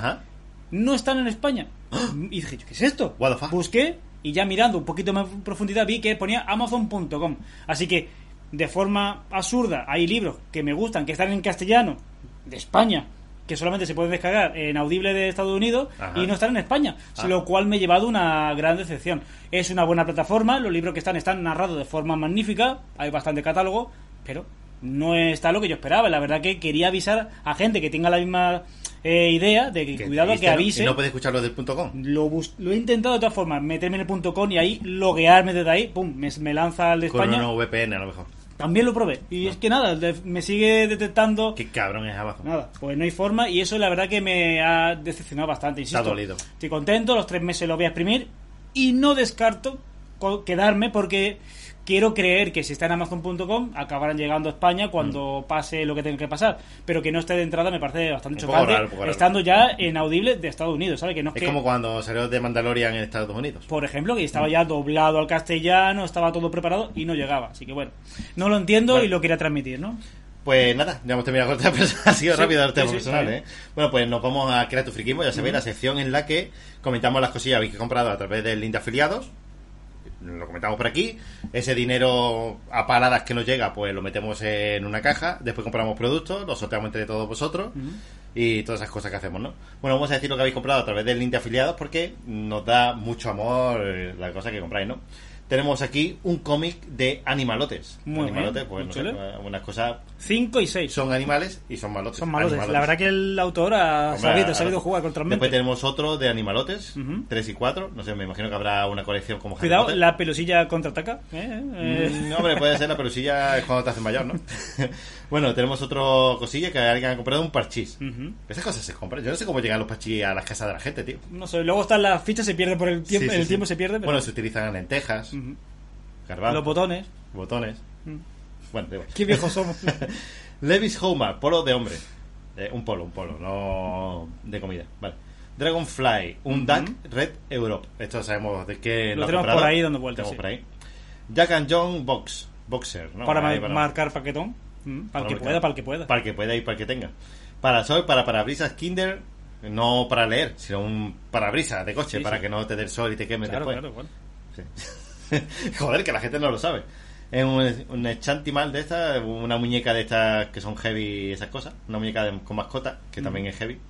no están en España. Y dije, ¿qué es esto? What the fuck? Busqué y ya mirando un poquito más en profundidad vi que ponía Amazon.com. Así que, de forma absurda, hay libros que me gustan, que están en castellano, de España, que solamente se pueden descargar en Audible de Estados Unidos y no están en España, lo cual me ha llevado una gran decepción. Es una buena plataforma, los libros que están narrados de forma magnífica, hay bastante catálogo, pero no está lo que yo esperaba. La verdad que quería avisar a gente que tenga la misma idea de que cuidado, que avise. ¿Y no puedes escucharlo del .com? Lo he intentado de todas formas, meterme en el .com y ahí loguearme desde ahí, pum, me lanza al de España. Con una VPN a lo mejor. También lo probé. Y es que nada, me sigue detectando. Qué cabrón es Amazon. Nada, pues no hay forma. Y eso la verdad que me ha decepcionado bastante. Insisto, Está dolido. Estoy contento, los 3 meses los voy a exprimir. Y no descarto quedarme porque quiero creer que si está en Amazon.com acabarán llegando a España cuando pase lo que tenga que pasar. Pero que no esté de entrada me parece bastante chocante. Raro. Estando ya en Audible de Estados Unidos, ¿sabes? Que no es como cuando salió de Mandalorian en Estados Unidos. Por ejemplo, que estaba ya doblado al castellano, estaba todo preparado y no llegaba. Así que bueno, no lo entiendo y lo quería transmitir, ¿no? Pues nada, ya hemos terminado con el tema personal. Ha sido rápido el tema personal, sí. ¿eh? Bueno, pues nos vamos a Crea tu Friquismo, ya sabéis, la sección en la que comentamos las cosillas que he comprado a través del link de afiliados. Lo comentamos por aquí. Ese dinero a paladas que nos llega, pues lo metemos en una caja. Después compramos productos, los sorteamos entre todos vosotros y todas esas cosas que hacemos, ¿no? Bueno, vamos a decir lo que habéis comprado a través del link de afiliados porque nos da mucho amor la cosa que compráis, ¿no? Tenemos aquí un cómic de animalotes. Muy animalotes, bien, pues no sé, chulo. unas cosas. 5 y 6. Son animales y son malotes. Son malotes. Animalotes. La verdad que el autor ha sabido jugar contra el mente. Después tenemos otro de animalotes, 3 y 4. No sé, me imagino que habrá una colección como Harry Cuidado, Potter. la pelusilla contraataca. No, hombre, puede ser la pelusilla es cuando te haces mayor, ¿no? Bueno, tenemos otro cosilla que alguien ha comprado, un parchís. Esas cosas se compran. Yo no sé cómo llegan los parchís a las casas de la gente, tío. No sé, luego están las fichas, se pierden por el tiempo, Sí. tiempo se pierde. Pero... Bueno, se utilizan en lentejas, garbanzos, los botones. Bueno, da igual. Qué viejos somos. Levi's Homer, polo de hombre. Un polo, no de comida. Vale. Dragonfly, un Duck Red Europe. Esto sabemos de qué lo ha tenemos comprado. por ahí dando vueltas. Por ahí. Jack and John Boxer, ¿no? Para ahí, marcar paquetón. Para el que pueda, para el que pueda. Para el que pueda y para el que tenga. Parasol, para parabrisas Kinder, no para leer, sino un parabrisas de coche, para que no te dé el sol y te quemes después. Claro. Sí. Joder, que la gente no lo sabe. Es un chantimal de estas, una muñeca de estas que son heavy, esas cosas. Una muñeca con mascota, que también es heavy.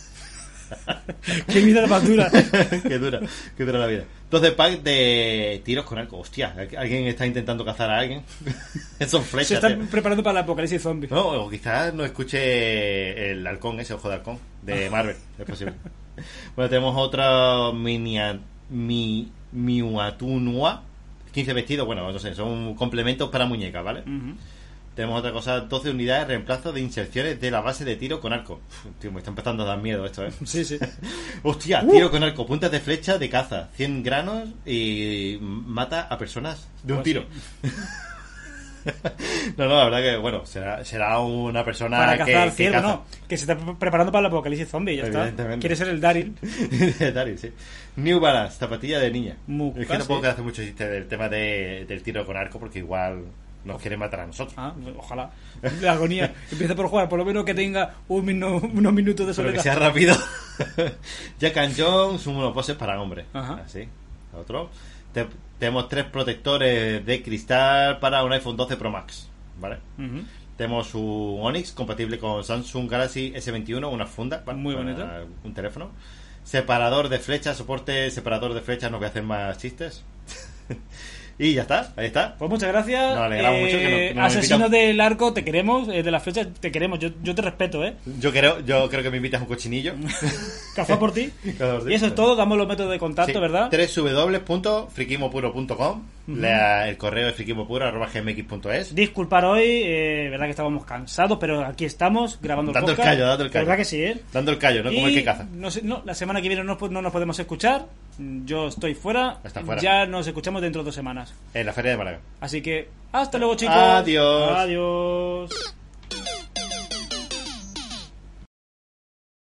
Qué vida más dura. Qué dura la vida. 12 packs de tiros con arco. Hostia, alguien está intentando cazar a alguien. Son flechas. Se están preparando para el apocalipsis zombie. No, o quizás no escuche el halcón, ese ojo de halcón de Marvel. Es posible. Bueno, tenemos otro Miuatunua, 15 vestidos, bueno, no sé, son complementos para muñecas, ¿vale? Tenemos otra cosa, 12 unidades de reemplazo de inserciones de la base de tiro con arco. Tío, me está empezando a dar miedo esto, ¿eh? Sí. Hostia, tiro con arco, puntas de flecha de caza, 100 granos y mata a personas de un tiro. No, la verdad que, bueno, será una persona para cazar al ciervo, caza. no, que se está preparando para el apocalipsis zombie, ya está. Quiere ser el Daryl. Daryl, sí. New Balance, zapatilla de niña. Muca, es que no puedo hacer mucho chiste del tema del tiro con arco porque igual nos quiere matar a nosotros. Ojalá. La agonía. Empieza por jugar, por lo menos que tenga unos minutos de soledad. Pero que sea rápido. Jack and Jones, unos poses para hombres. Así. Otro. Tenemos 3 protectores de cristal para un iPhone 12 Pro Max, ¿vale? Tenemos un Onyx compatible con Samsung Galaxy S21, una funda, ¿vale? Muy bonito. Un teléfono. Separador de flechas, soporte separador de flechas, no voy a hacer más chistes. Y ya está, ahí está. Pues muchas gracias. Nos alegramos mucho que nos Asesino del arco, te queremos. De las flechas, te queremos. Yo te respeto, ¿eh? Yo creo que me invitas a un cochinillo. Café por ti. Y eso es todo. Damos los métodos de contacto, ¿verdad? www.friquismopuro.com. El correo es friquismopuro@gmx.es. Disculpar hoy, verdad que estábamos cansados, pero aquí estamos grabando dando el podcast. Dando el callo. ¿Verdad que sí, eh? Dando el callo, ¿no? Como el que caza. No, la semana que viene no nos podemos escuchar. Yo estoy fuera. Está fuera. Ya nos escuchamos dentro de 2 semanas. En la Feria de Málaga. Así que, hasta luego, chicos. Adiós. Adiós.